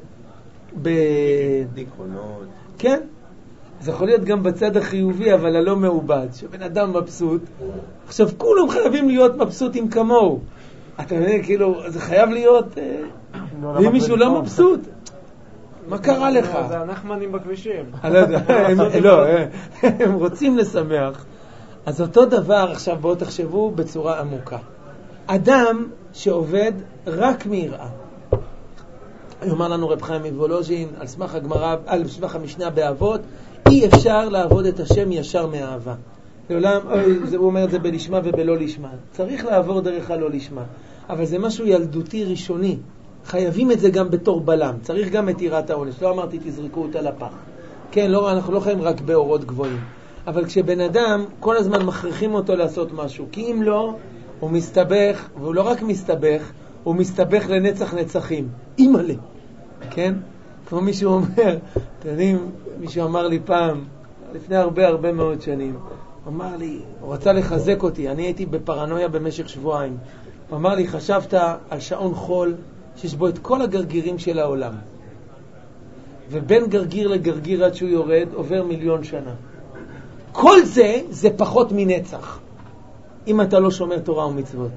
דיכאונות. כן. זה יכול להיות גם בצד החיובי, אבל הלא מעובד, שבן אדם מבסוט. עכשיו, כולם חייבים להיות מבסוטים כמוהו. אתה מבין, כאילו, זה חייב להיות... ואם מישהו לא מבסוט, מה קרה לך? זה הנחמנים בכבישים. אני לא יודע, הם רוצים לשמח. אז אותו דבר, עכשיו בואו תחשבו בצורה עמוקה. אדם שעובד רק מיראה. יאמר לנו רב חיים מוולוז'ין, על סמך הגמרא, על סמך המשנה באבות, אי אפשר לעבוד את השם ישר מאהבה. לעולם, הוא אומר את זה בלשמה ובלא לשמה. צריך לעבור דרך הלא לשמה. אבל זה משהו ילדותי ראשוני. חייבים את זה גם בתור בלם. צריך גם את יראת העונש. לא אמרתי תזרקו אותה לפח. כן, לא, אנחנו לא חיים רק באורות גבוהים. אבל כשבן אדם, כל הזמן מכריחים אותו לעשות משהו. כי אם לא, הוא מסתבך, והוא לא רק מסתבך, הוא מסתבך לנצח נצחים. אימאלה. כן? כמו מישהו אומר, אתם יודעים, מישהו אמר לי פעם, לפני הרבה מאוד שנים, הוא אמר לי, הוא רצה לחזק אותי, אני הייתי בפרנויה במשך שבועיים. הוא אמר לי, חשבת על שעון חול שיש בו את כל הגרגירים של העולם. ובין גרגיר לגרגיר עד שהוא יורד עובר 1,000,000 שנה. כל זה פחות מנצח. אם אתה לא שומר תורה ומצוות.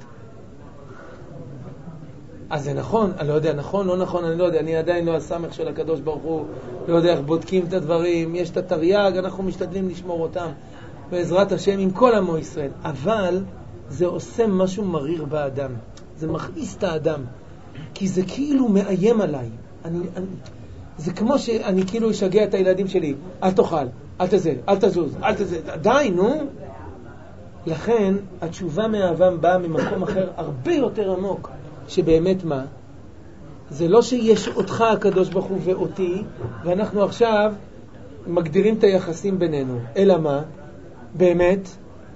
אז זה נכון, אני לא יודע, נכון, לא נכון, אני לא יודע, אני עדיין לא הסמך של הקדוש ברוך הוא, לא יודע איך בודקים את הדברים, יש את התרי"ג, אנחנו משתדלים לשמור אותם, בעזרת השם עם כל עמו ישראל, אבל זה עושה משהו מריר באדם, זה מכעיס את האדם, כי זה כאילו מאיים עליי, זה כמו שאני כאילו אשגע את הילדים שלי, אל תאכל, אל תזה, אל תזוז, אל תזה, די, נו. לכן התשובה מאהבם באה ממקום אחר הרבה יותר עמוק, שבאמת מה? זה לא שיש אותך הקדוש ברוך הוא ואותי, ואנחנו עכשיו מגדירים את היחסים בינינו, אלא מה? באמת,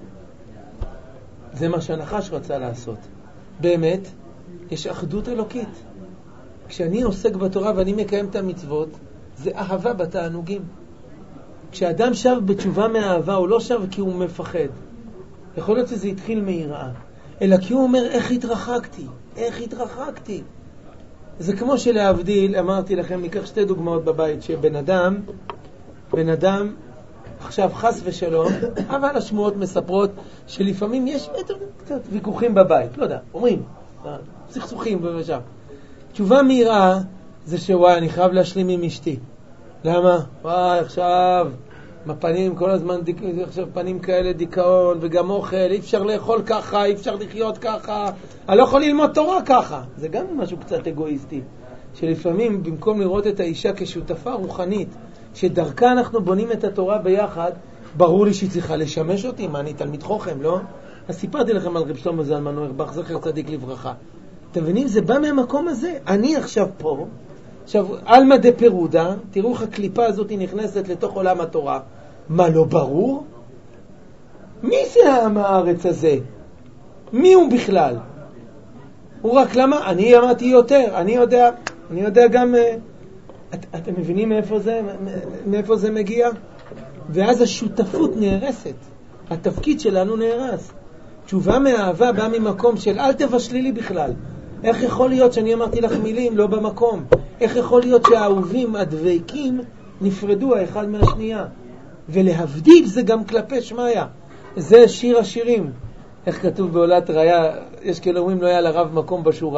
זה מה שהנחש רצה לעשות. באמת, יש אחדות אלוקית. כשאני עוסק בתורה ואני מקיים את המצוות, זה אהבה בתענוגים. כשאדם שב בתשובה מאהבה, הוא לא שב כי הוא מפחד. יכול להיות שזה התחיל מיראה, אלא כי הוא אומר, איך התרחקתי. זה כמו שלהבדיל, אמרתי לכם, ניקח 2 דוגמאות בבית, שבן אדם, עכשיו חס ושלום, אבל השמועות מספרות שלפעמים יש קצת ויכוחים בבית, לא יודע, אומרים, סכסוכים ובשם. תשובה מיראה זה שוואי, אני חייב להשלים עם אשתי. למה? וואי, עכשיו... הפנים כל הזמן, עכשיו פנים כאלה דיכאון וגם אוכל, אי אפשר לאכול ככה, אי אפשר לחיות ככה, אני לא יכול ללמוד תורה ככה. זה גם משהו קצת אגואיסטי, שלפעמים במקום לראות את האישה כשותפה רוחנית, שדרכה אנחנו בונים את התורה ביחד, ברור לי שהיא צריכה לשמש אותי, מה אני תלמיד חוכם, לא? אז סיפרתי לכם על רב שלמה זלמן אוירבך, זכר צדיק לברכה. אתם מבינים, זה בא מהמקום הזה. אני עכשיו פה, עכשיו, אלמא דה פירודה, תראו איך הקליפה הזאת נכנסת לתוך עולם התורה. מה, לא ברור? מי זה העם הארץ הזה? מי הוא בכלל? הוא רק למה? אני אמרתי יותר, אני יודע גם... אתם מבינים מאיפה זה מגיע? ואז השותפות נהרסת. התפקיד שלנו נהרס. תשובה מאהבה באה ממקום של אל תבשלי לי בכלל. איך יכול להיות שאני אמרתי לך מילים לא במקום? איך יכול להיות שהאהובים הדבקים נפרדו האחד מהשנייה? ולהבדיל זה גם כלפי שמיה. זה שיר השירים. איך כתוב בעולת ראיה, יש כאלה אומרים לא היה לרב מקום בשורה,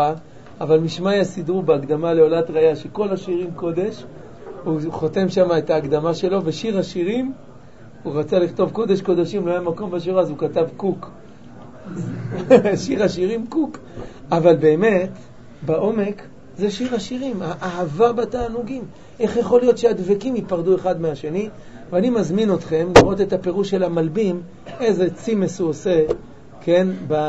אבל משמעיה סידרו בהקדמה לעולת ראיה שכל השירים קודש, הוא חותם שם את ההקדמה שלו, ושיר השירים, הוא רצה לכתוב קודש קודשים, לא היה מקום בשיר, אז הוא כתב קוק. שיר השירים קוק. אבל באמת, בעומק, זה שיר השירים, האהבה בתענוגים. איך יכול להיות שהדבקים ייפרדו אחד מהשני? ואני מזמין אתכם לראות את הפירוש של המלבים, איזה צימס הוא עושה, כן,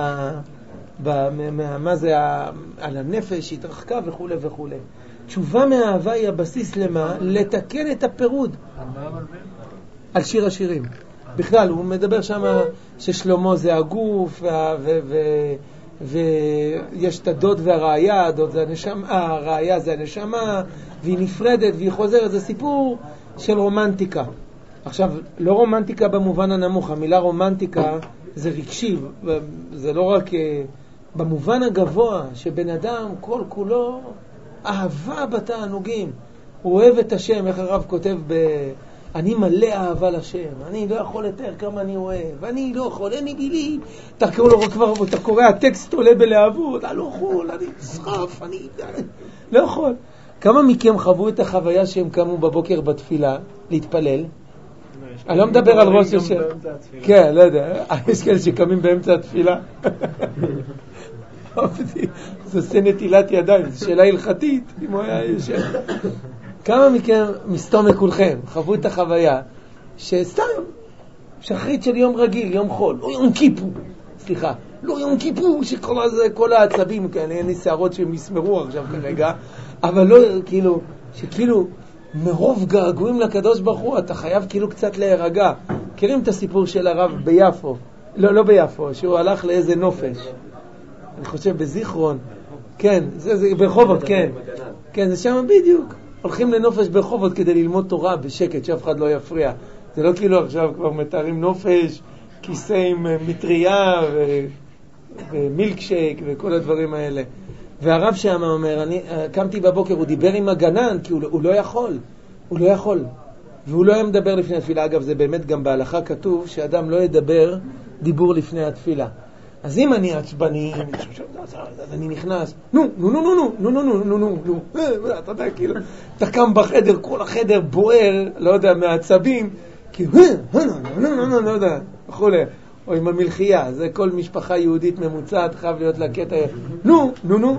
מה זה, על הנפש, התרחקה וכו' וכו'. תשובה מהאהבה היא הבסיס למה? לתקן את הפירוד. על מה המלבים? על שיר השירים. בכלל, הוא מדבר שם ששלמה זה הגוף, ויש את הדוד והראיה, הדוד זה הנשמה, הראיה זה הנשמה, והיא נפרדת והיא חוזרת. זה סיפור של רומנטיקה. עכשיו, לא רומנטיקה במובן הנמוך, המילה רומנטיקה זה רגשי, זה לא רק במובן הגבוה, שבן אדם כל כולו אהבה בתענוגים. הוא אוהב את השם, איך הרב כותב אני מלא אהבה לשם, אני לא יכול לתאר כמה אני אוהב, אני לא יכול, אין לי בילי. אתה קורא, הטקסט עולה בלהבות, אני לא יכול, אני שרף, אני לא יכול. כמה מכם חוו את החוויה שהם קמו בבוקר בתפילה להתפלל? אני לא מדבר על ראש השם. כן, לא יודע, יש כאלה שקמים באמצע התפילה. זה עושה נטילת ידיים, זו שאלה הלכתית, אם הוא היה יושב. כמה מכם, מסתום כולכם, חוו את החוויה שסתם, שחרית של יום רגיל, יום חול, לא יום כיפור, סליחה, לא יום כיפור, שכל העצבים, אין לי שערות שהם יסמרו עכשיו כרגע, אבל לא, כאילו, מרוב געגועים לקדוש ברוך הוא, אתה חייב כאילו קצת להירגע. מכירים את הסיפור של הרב ביפו? לא ביפו, שהוא הלך לאיזה נופש. אני חושב בזיכרון. כן, זה ברחובות, כן. כן, זה שם בדיוק. הולכים לנופש ברחובות כדי ללמוד תורה בשקט, שאף אחד לא יפריע. זה לא כאילו עכשיו כבר מתארים נופש, כיסא עם מטריה ומילקשייק וכל הדברים האלה. והרב שם אומר, אני קמתי בבוקר, הוא דיבר עם הגנן, כי הוא לא יכול. והוא לא היה מדבר לפני התפילה. אגב, זה באמת גם בהלכה כתוב שאדם לא ידבר דיבור לפני התפילה. אז אם אני עצבני, אז אני נכנס, נו, אתה יודע, כאילו, אתה קם בחדר, כל החדר בוער, לא יודע, מעצבים, כי, לא יודע, וכולי. או עם המלחייה, זה כל משפחה יהודית ממוצעת חייב להיות לה קטע, נו.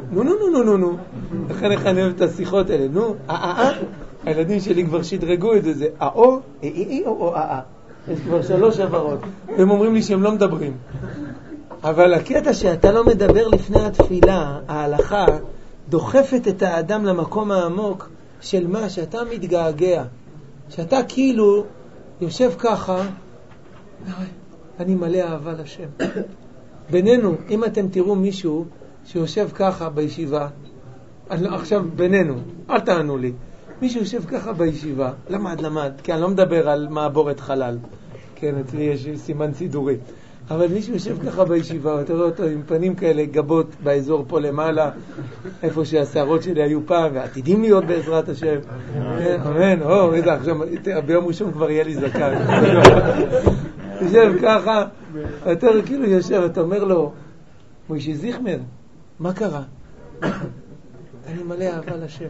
לכן אני אוהב את השיחות האלה, נו, הילדים שלי כבר שדרגו את זה, זה או, או, יש כבר 3 עברות, והם אומרים לי שהם לא מדברים. אבל הקטע שאתה לא מדבר לפני התפילה, ההלכה דוחפת את האדם למקום העמוק של מה שאתה מתגעגע, שאתה כאילו יושב ככה, אני מלא אהבה לשם. בינינו, אם אתם תראו מישהו שיושב ככה בישיבה, עכשיו בינינו, אל תענו לי, מישהו יושב ככה בישיבה, למד, כי אני לא מדבר על מעבורת חלל, כן, אצלי יש סימן סידורי, אבל מישהו יושב ככה בישיבה, אתה רואה אותו עם פנים כאלה, גבות באזור פה למעלה, איפה שהשערות שלי היו פעם, ועתידים להיות בעזרת השם. אמן, איזה, עכשיו, ביום ראשון כבר יהיה לי זקן. יושב ככה, אתה כאילו יושב, אתה אומר לו, מוישי זיכמר, מה קרה? אני מלא אהבה לשם.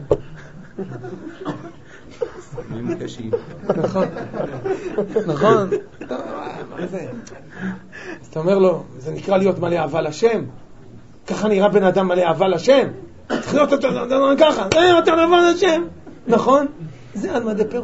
נכון. מה זה? אז אתה אומר לו, זה נקרא להיות מלא אהבה לשם? ככה נראה בן אדם מלא אהבה לשם? צריך להיות ככה, אתה אהבה לשם. נכון? זה על מדי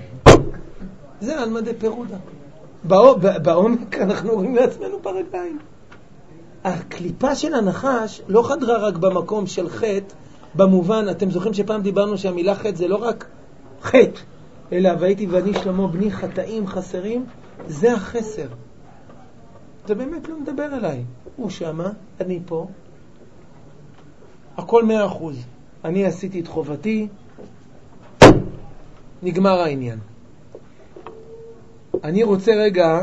פירודה. בעומק אנחנו רואים לעצמנו ברגליים. הקליפה של הנחש לא חדרה רק במקום של חטא, במובן, אתם זוכרים שפעם דיברנו שהמילה חטא זה לא רק חטא, אלא והייתי ואני שלמה בני חטאים חסרים, זה החסר. זה באמת לא מדבר אליי. הוא שמה, אני פה, הכל 100%. אני עשיתי את חובתי, נגמר העניין. אני רוצה רגע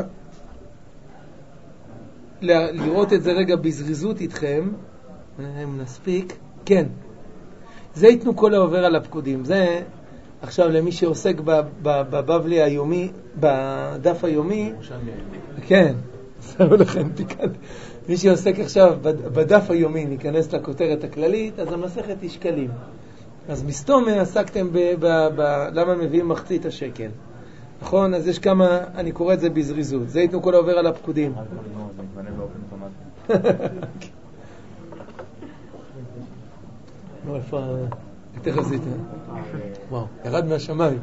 לראות את זה רגע בזריזות איתכם, אם נספיק. כן, זה ייתנו כל העובר על הפקודים. זה עכשיו למי שעוסק בבבלי היומי, בדף היומי, כן, שמו לכם פיקנט. מי שעוסק עכשיו בדף היומי, ניכנס לכותרת הכללית, אז המסכת היא שקלים. אז מסתום עסקתם למה מביאים מחצית השקל. נכון? אז יש כמה, אני קורא את זה בזריזות. זה יתנו כל העובר על הפקודים. לא, איפה... יותר עשית, וואו, ירד מהשמיים.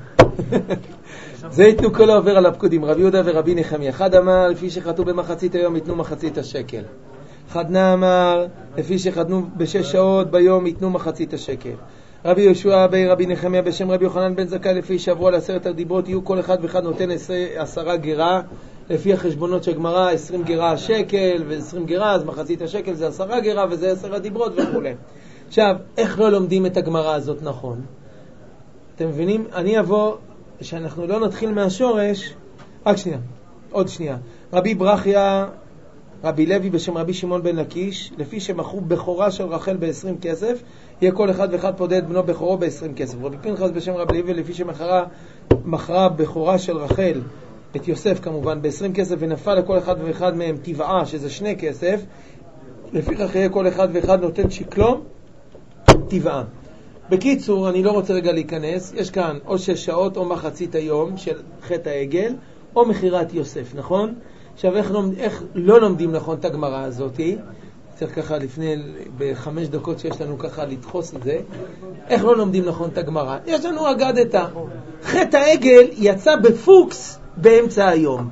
זה יתנו כל העובר על הפקודים. רבי יהודה ורבי נחמיה. אחד אמר, לפי שחטאו במחצית היום יתנו מחצית השקל. אחד אמר, לפי שחטאו בשש שעות ביום יתנו מחצית השקל. רבי יהושע רבי נחמיה בשם רבי יוחנן בן זכאי, לפי שעברו על 10 הדיברות, יהיו כל אחד ואחד נותן 10 גרה, לפי החשבונות של גמרא, 20 גרה שקל ו20 גרה, אז מחצית השקל זה 10 גרה וזה 10 הדיברות וכו'. עכשיו, איך לא לומדים את הגמרא הזאת נכון? אתם מבינים? אני אבוא, שאנחנו לא נתחיל מהשורש, רק שנייה, עוד שנייה. רבי ברכיה, רבי לוי בשם רבי שמעון בן לקיש, לפי שמכרו בכורה של רחל ב-20 כסף, יהיה כל אחד ואחד פודה את בנו בכורו ב-20 כסף. רבי פנחס בשם רבי לוי, לפי שמכרה בכורה של רחל, את יוסף כמובן, ב-20 כסף, ונפל לכל אחד ואחד מהם טבעה, שזה 2 כסף, לפי כך יהיה כל אחד ואחד נותן שקלו, טבעה. בקיצור, אני לא רוצה רגע להיכנס, יש כאן או 6 שעות או מחצית היום של חטא העגל, או מחירת יוסף, נכון? עכשיו, איך לא לומדים נכון את הגמרא הזאת? צריך ככה לפני, ב5 דקות שיש לנו ככה לדחוס את זה. איך לא לומדים נכון את הגמרא? יש לנו אגדתא. חטא העגל יצא בפוקס באמצע היום.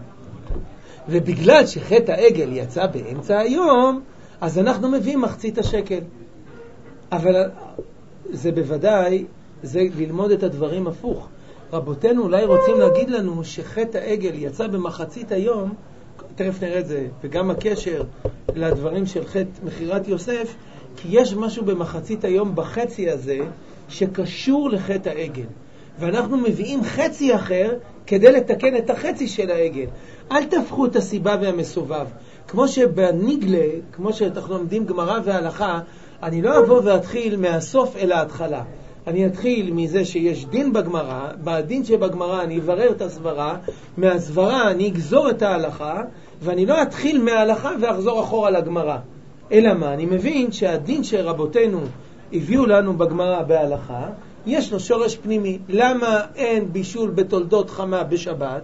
ובגלל שחטא העגל יצא באמצע היום, אז אנחנו מביאים מחצית השקל. אבל זה בוודאי, זה ללמוד את הדברים הפוך. רבותינו אולי רוצים להגיד לנו שחטא העגל יצא במחצית היום, תכף נראה את זה, וגם הקשר לדברים של חטא מחירת יוסף, כי יש משהו במחצית היום בחצי הזה שקשור לחטא העגל. ואנחנו מביאים חצי אחר כדי לתקן את החצי של העגל. אל תפכו את הסיבה והמסובב. כמו שבניגלה, כמו שאנחנו לומדים גמרא והלכה, אני לא אבוא ואתחיל מהסוף אל ההתחלה. אני אתחיל מזה שיש דין בגמרא, בדין שבגמרא אני אברר את הסברה, מהסברה אני אגזור את ההלכה, ואני לא אתחיל מההלכה ואחזור אחורה לגמרא. אלא מה? אני מבין שהדין שרבותינו הביאו לנו בגמרא בהלכה, יש לו שורש פנימי. למה אין בישול בתולדות חמה בשבת?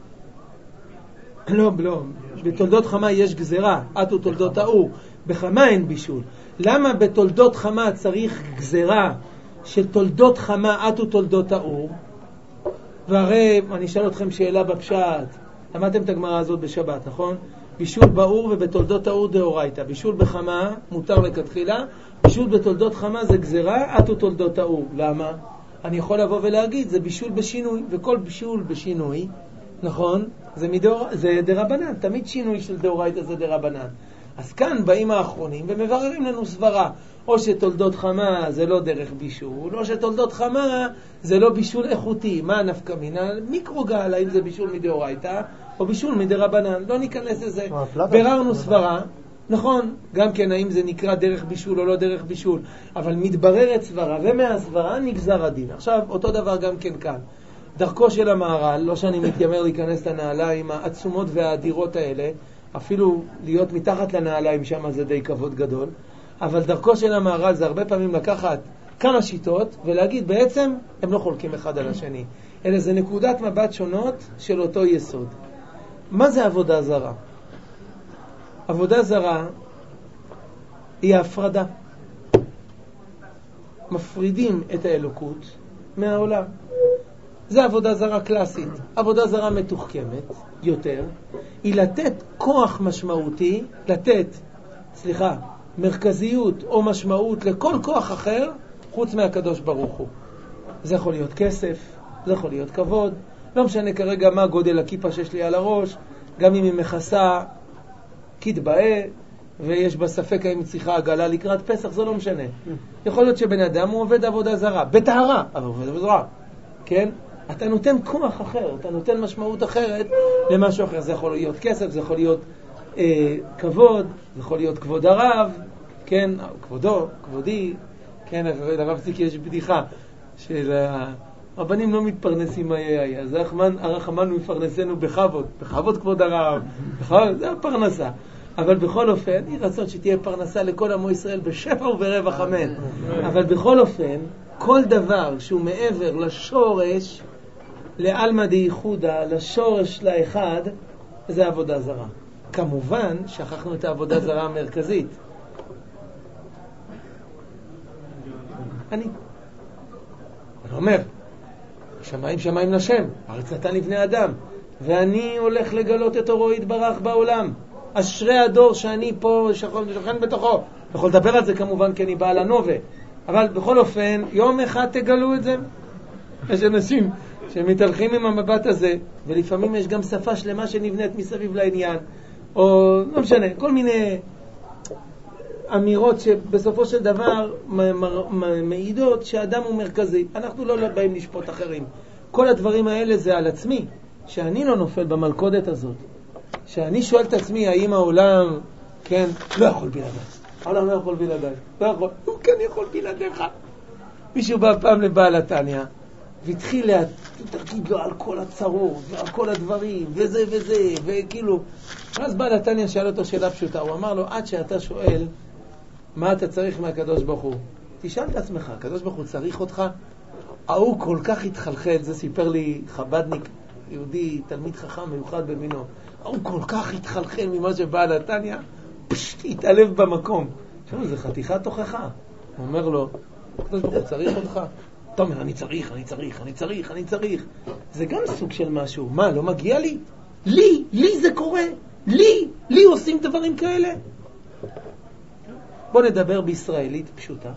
לא, בתולדות חמה יש גזרה, עטו תולדות האור. בחמה אין בישול. למה בתולדות חמה צריך גזרה של תולדות חמה עטו תולדות האור? והרי אני אשאל אתכם שאלה בפשט. למדתם את הגמרא הזאת בשבת, נכון? בישול באור ובתולדות האור דאורייתא. בישול בחמה מותר לכתחילה, בישול בתולדות חמה זה גזרה עטו תולדות האור. למה? אני יכול לבוא ולהגיד זה בישול בשינוי, וכל בישול בשינוי, נכון? זה דרבנן, תמיד שינוי של דאורייתא זה דרבנן. אז כאן באים האחרונים ומבררים לנו סברה, או שתולדות חמה זה לא דרך בישול, או שתולדות חמה זה לא בישול איכותי. מה נפקא מינה? מיקרוגל, האם זה בישול מדאורייתא או בישול מדרבנן? לא ניכנס לזה. בררנו סברה, נכון, גם כן האם זה נקרא דרך בישול או לא דרך בישול, אבל מתבררת סברה, ומהסברה נגזר הדין. עכשיו, אותו דבר גם כן כאן. דרכו של המהר"ל, לא שאני מתיימר להיכנס לנעליים העצומות והאדירות האלה, אפילו להיות מתחת לנעליים שם זה די כבוד גדול, אבל דרכו של המהר"ל זה הרבה פעמים לקחת כמה שיטות ולהגיד בעצם הם לא חולקים אחד על השני, אלא זה נקודת מבט שונות של אותו יסוד. מה זה עבודה זרה? עבודה זרה היא ההפרדה. מפרידים את האלוקות מהעולם. זה עבודה זרה קלאסית. עבודה זרה מתוחכמת יותר היא לתת כוח משמעותי, מרכזיות או משמעות לכל כוח אחר חוץ מהקדוש ברוך הוא. זה יכול להיות כסף, זה יכול להיות כבוד, לא משנה כרגע מה גודל הכיפה שיש לי על הראש, גם אם היא מכסה כתבאה ויש בה ספק האם צריכה עגלה לקראת פסח, זה לא משנה. יכול להיות שבן אדם הוא עובד עבודה זרה, בטהרה, אבל עובד עבודה זרה, כן? אתה נותן כוח אחר, אתה נותן משמעות אחרת למשהו אחר. זה יכול להיות כסף, זה יכול להיות כבוד, זה יכול להיות כבוד הרב, כן, כבודו, כבודי, כן, לרב ציקי יש בדיחה של רבנים לא מתפרנסים מהיי, אז הרחמן הוא מפרנסנו בכבוד, בכבוד כבוד הרב, זה הפרנסה. אבל בכל אופן, היא רצון שתהיה פרנסה לכל עמו ישראל בשפע וברווח אמן. אבל בכל אופן, כל דבר שהוא מעבר לשורש, לעלמא דייחודה, לשורש לאחד, זה עבודה זרה. כמובן, שכחנו את העבודה זרה המרכזית. אני אומר, שמיים שמיים לשם, ארץ נתן לבני אדם, ואני הולך לגלות את אורו יתברך בעולם. אשרי הדור שאני פה שוכן בתוכו. יכול לדבר על זה כמובן כי אני בעל הנובה, אבל בכל אופן יום אחד תגלו את זה. יש אנשים שמתהלכים עם המבט הזה, ולפעמים יש גם שפה שלמה שנבנית מסביב לעניין, או לא משנה, כל מיני אמירות שבסופו של דבר מעידות שהאדם הוא מרכזי. אנחנו לא באים לשפוט אחרים. כל הדברים האלה זה על עצמי, שאני לא נופל במלכודת הזאת, שאני שואל את עצמי האם העולם, כן, לא יכול בלעדיי. העולם לא יכול בלעדיי. לא יכול. הוא כן יכול בלעדיך. מישהו בא פעם לבעל התניא, והתחיל להגיד לו על כל הצרות, ועל כל הדברים, וזה וזה, וכאילו. אז בעל התניא שאל אותו שאלה פשוטה. הוא אמר לו, עד שאתה שואל, מה אתה צריך מהקדוש ברוך הוא? תשאל את עצמך, הקדוש ברוך הוא צריך אותך? הוא כל כך התחלחל, זה סיפר לי חבדניק יהודי, תלמיד חכם מיוחד במינו. הוא כל כך התחלחל ממה שבעל התניא, פשט, התעלב במקום. עכשיו, זה חתיכת תוכחה. הוא אומר לו, הקדוש ברוך הוא צריך אותך? אתה אומר, אני צריך. זה גם סוג של משהו. מה, לא מגיע לי? לי זה קורה. לי עושים דברים כאלה. בוא נדבר בישראלית פשוטה.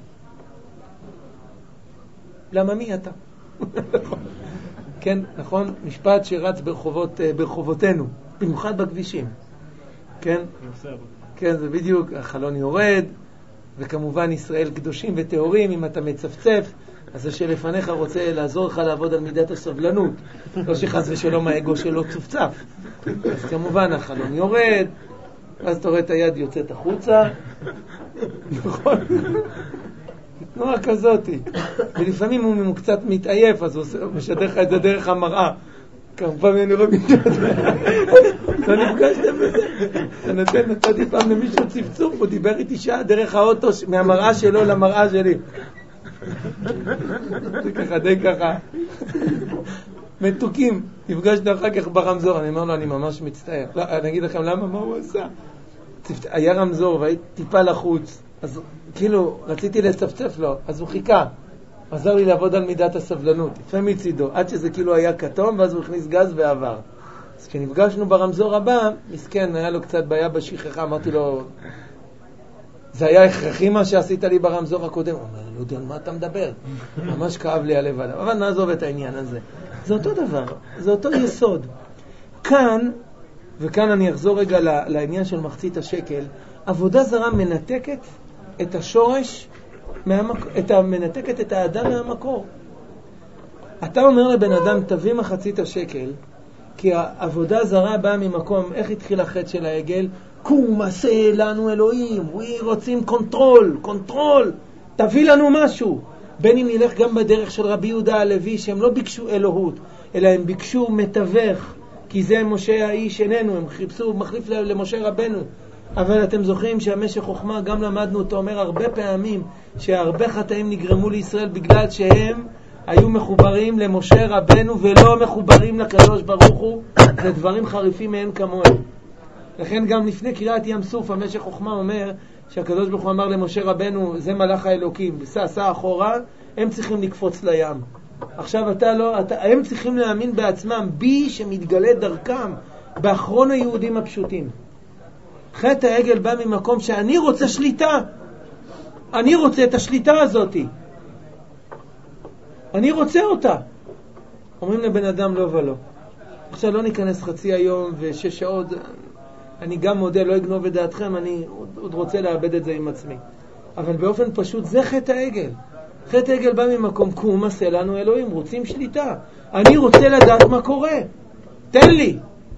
למה מי אתה? כן, נכון? משפט שרץ ברחובותינו, במיוחד בכבישים. כן? כן, זה בדיוק, החלון יורד, וכמובן ישראל קדושים וטהורים, אם אתה מצפצף, אז זה שלפניך רוצה לעזור לך לעבוד על מידת הסבלנות, לא שחס ושלום האגו שלו צופצף. אז כמובן החלון יורד, אז אתה רואה את היד יוצאת החוצה, נכון? תנועה כזאת. ולפעמים הוא קצת מתעייף, אז הוא משדר לך את זה דרך המראה. כמה פעמים אני רואה מידת. אתה נפגשתם בזה? נתתי פעם למישהו צפצוף, הוא דיבר איתי שעה דרך האוטו, מהמראה שלו למראה שלי. זה ככה, די ככה. מתוקים. נפגשנו אחר כך ברמזור, אני אומר לו, אני ממש מצטער. לא, אני אגיד לכם למה, מה הוא עשה? היה רמזור והייתי טיפה לחוץ, אז כאילו רציתי לצפצף לו, אז הוא חיכה, עזר לי לעבוד על מידת הסבלנות, יפה מצידו, עד שזה כאילו היה כתום, ואז הוא הכניס גז ועבר. אז כשנפגשנו ברמזור הבא, מסכן, היה לו קצת בעיה בשכחה, אמרתי לו, זה היה הכרחי מה שעשית לי ברמזור הקודם. הוא אומר, לא יודע על מה אתה מדבר, ממש כאב לי הלב עליו, אבל נעזוב את העניין הזה. זה אותו דבר, זה אותו יסוד. כאן, וכאן אני אחזור רגע לעניין של מחצית השקל, עבודה זרה מנתקת את השורש, מנתקת את האדם מהמקור. אתה אומר לבן אדם, תביא מחצית השקל, כי העבודה זרה באה ממקום, איך התחיל החטא של העגל? קום עשה לנו אלוהים, רוצים קונטרול, תביא לנו משהו. בין אם נלך גם בדרך של רבי יהודה הלוי, שהם לא ביקשו אלוהות, אלא הם ביקשו מתווך, כי זה משה האיש איננו, הם חיפשו מחליף למשה רבנו. אבל אתם זוכרים שהמשך חוכמה, גם למדנו אותו, אומר הרבה פעמים שהרבה חטאים נגרמו לישראל בגלל שהם היו מחוברים למשה רבנו ולא מחוברים לקדוש ברוך הוא. זה דברים חריפים מהם כמוהם. לכן גם לפני קריאת ים סוף המשך חוכמה אומר שהקדוש ברוך הוא אמר למשה רבנו, זה מלאך האלוקים, סע אחורה, הם צריכים לקפוץ לים. עכשיו הם צריכים להאמין בעצמם, בי שמתגלה דרכם, באחרון היהודים הפשוטים. חטא העגל בא ממקום שאני רוצה שליטה. אני רוצה את השליטה הזאת. אני רוצה אותה. אומרים לבן אדם לא ולא. עכשיו לא ניכנס חצי היום ו6 שעות. אני גם מודה, לא אגנוב את דעתכם, אני עוד רוצה לאבד את זה עם עצמי. אבל באופן פשוט זה חטא העגל. חטא העגל בא ממקום, קום עשה לנו אלוהים, רוצים שליטה. אני רוצה לדעת מה קורה. תן לי.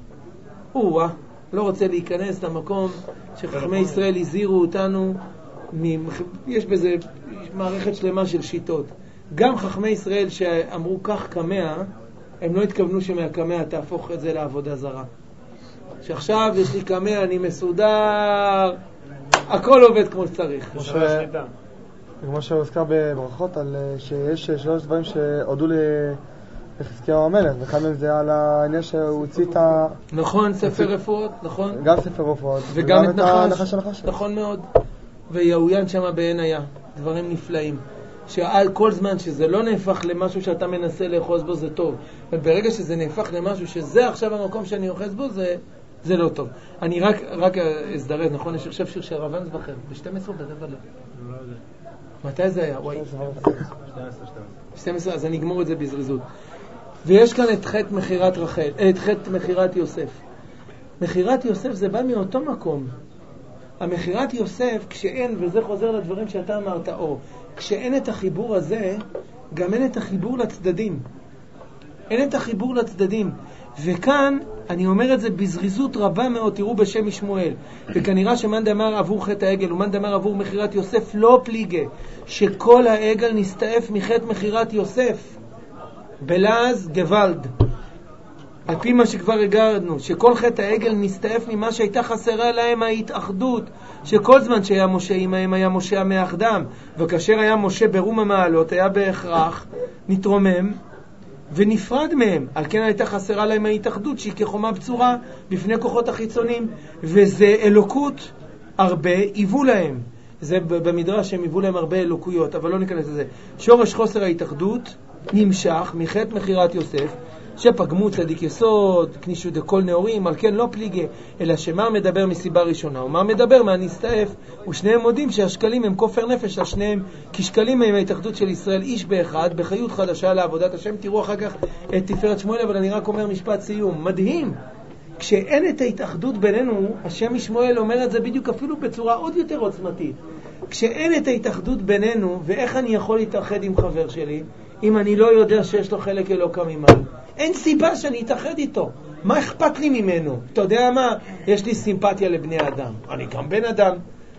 לא רוצה להיכנס למקום שחכמי ישראל הזהירו אותנו, יש בזה מערכת שלמה של שיטות. גם חכמי ישראל שאמרו כך קמע, הם לא התכוונו שמהקמע תהפוך את זה לעבודה זרה. שעכשיו יש לי קמע, אני מסודר, הכל עובד כמו שצריך. כמו שהוזכר בברכות על שיש 3 דברים שהודו לחזקיהו המלך, ואחד מהם זה על העניין שהוא הוציא את ה... נכון, ספר רפואות, נכון? גם ספר רפואות. וגם את נחש. נכון מאוד. ויהויין שם בעין היה, דברים נפלאים. שעל כל זמן שזה לא נהפך למשהו שאתה מנסה לאחוז בו זה טוב. וברגע שזה נהפך למשהו שזה עכשיו המקום שאני אוחז בו זה לא טוב. אני רק אזדרז, נכון? יש עכשיו שיר של רב אנסבכר, ב-12 בדבר לא. מתי זה היה? 12, אז אני אגמור את זה בזריזות. ויש כאן את חטא מחירת רחל, את חטא מחירת יוסף. מחירת יוסף זה בא מאותו מקום. המחירת יוסף, כשאין, וזה חוזר לדברים שאתה אמרת, כשאין את החיבור הזה, גם אין את החיבור לצדדים. אין את החיבור לצדדים. וכאן, אני אומר את זה בזריזות רבה מאוד, תראו בשם משמואל. וכנראה שמאן דאמר עבור חטא העגל, ומאן דאמר עבור מחירת יוסף, לא פליגה, שכל העגל נסתעף מחטא מחירת יוסף. בלעז גוואלד. על פי מה שכבר הגענו, שכל חטא העגל נסתעף ממה שהייתה חסרה להם ההתאחדות, שכל זמן שהיה משה עמהם היה משה המאחדם, וכאשר היה משה ברום המעלות היה בהכרח נתרומם ונפרד מהם. על כן הייתה חסרה להם ההתאחדות שהיא כחומה בצורה בפני כוחות החיצונים, וזה אלוקות הרבה היוו להם. זה במדרש שהם היוו להם הרבה אלוקויות, אבל לא ניכנס לזה. שורש חוסר ההתאחדות נמשך מחטא מחירת יוסף, שפגמו צדיק יסוד, כנישו דכל נאורים, על כן לא פליגה, אלא שמה מדבר מסיבה ראשונה, ומה מדבר מהנסתעף, ושניהם מודים שהשקלים הם כופר נפש על שניהם, כי שקלים הם ההתאחדות של ישראל איש באחד, בחיות חדשה לעבודת השם. תראו אחר כך את תפארת שמואל, אבל אני רק אומר משפט סיום. מדהים, כשאין את ההתאחדות בינינו, השם משמואל אומר את זה בדיוק אפילו בצורה עוד יותר עוצמתית. כשאין את ההתאחדות בינינו, ואיך אני יכול להתאחד עם חבר שלי, אם אני לא יודע שיש לו חלק אלוקה ממעל? אין סיבה שאני אתאחד איתו. מה אכפת לי ממנו? אתה יודע מה? יש לי סימפתיה לבני אדם. אני גם בן אדם.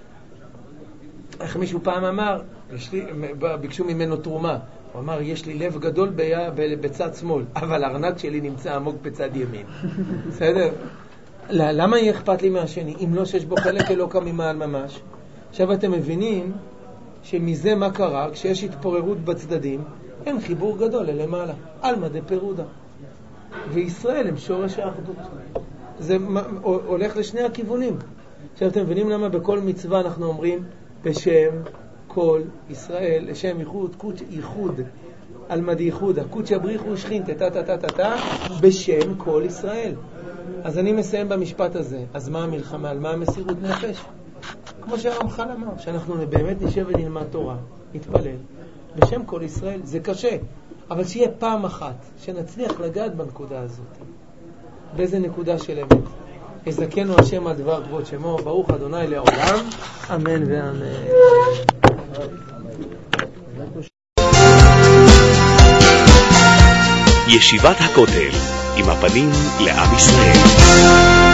איך מישהו פעם אמר, ביקשו ממנו תרומה. הוא אמר, יש לי לב גדול בצד שמאל, אבל הארנק שלי נמצא עמוק בצד ימין. בסדר? למה יהיה אכפת לי מהשני? אם לא שיש בו חלק אלוקה ממעל ממש. עכשיו אתם מבינים שמזה מה קרה? כשיש התפוררות בצדדים, אין חיבור גדול למעלה. אלמא דפירודה. וישראל הם שורש האחדות. זה הולך לשני הכיוונים. עכשיו אתם מבינים למה בכל מצווה אנחנו אומרים בשם כל ישראל, לשם ייחוד, קודש ייחוד, אלמא דייחודה, קודש בריחו שכינתא תתתתתתא, בשם כל ישראל. אז אני מסיים במשפט הזה. אז מה המלחמה? על מה המסירות נפש? כמו שהרמח"ל אמר, שאנחנו באמת נשב ונלמד תורה, נתפלל בשם כל ישראל. זה קשה, אבל שיהיה פעם אחת שנצליח לגעת בנקודה הזאת. באיזה נקודה של אמת. יזכנו השם על דבר כבוד שמו, ברוך אדוני לעולם, אמן ואמן. ישיבת הכותל, עם הפנים לעם ישראל.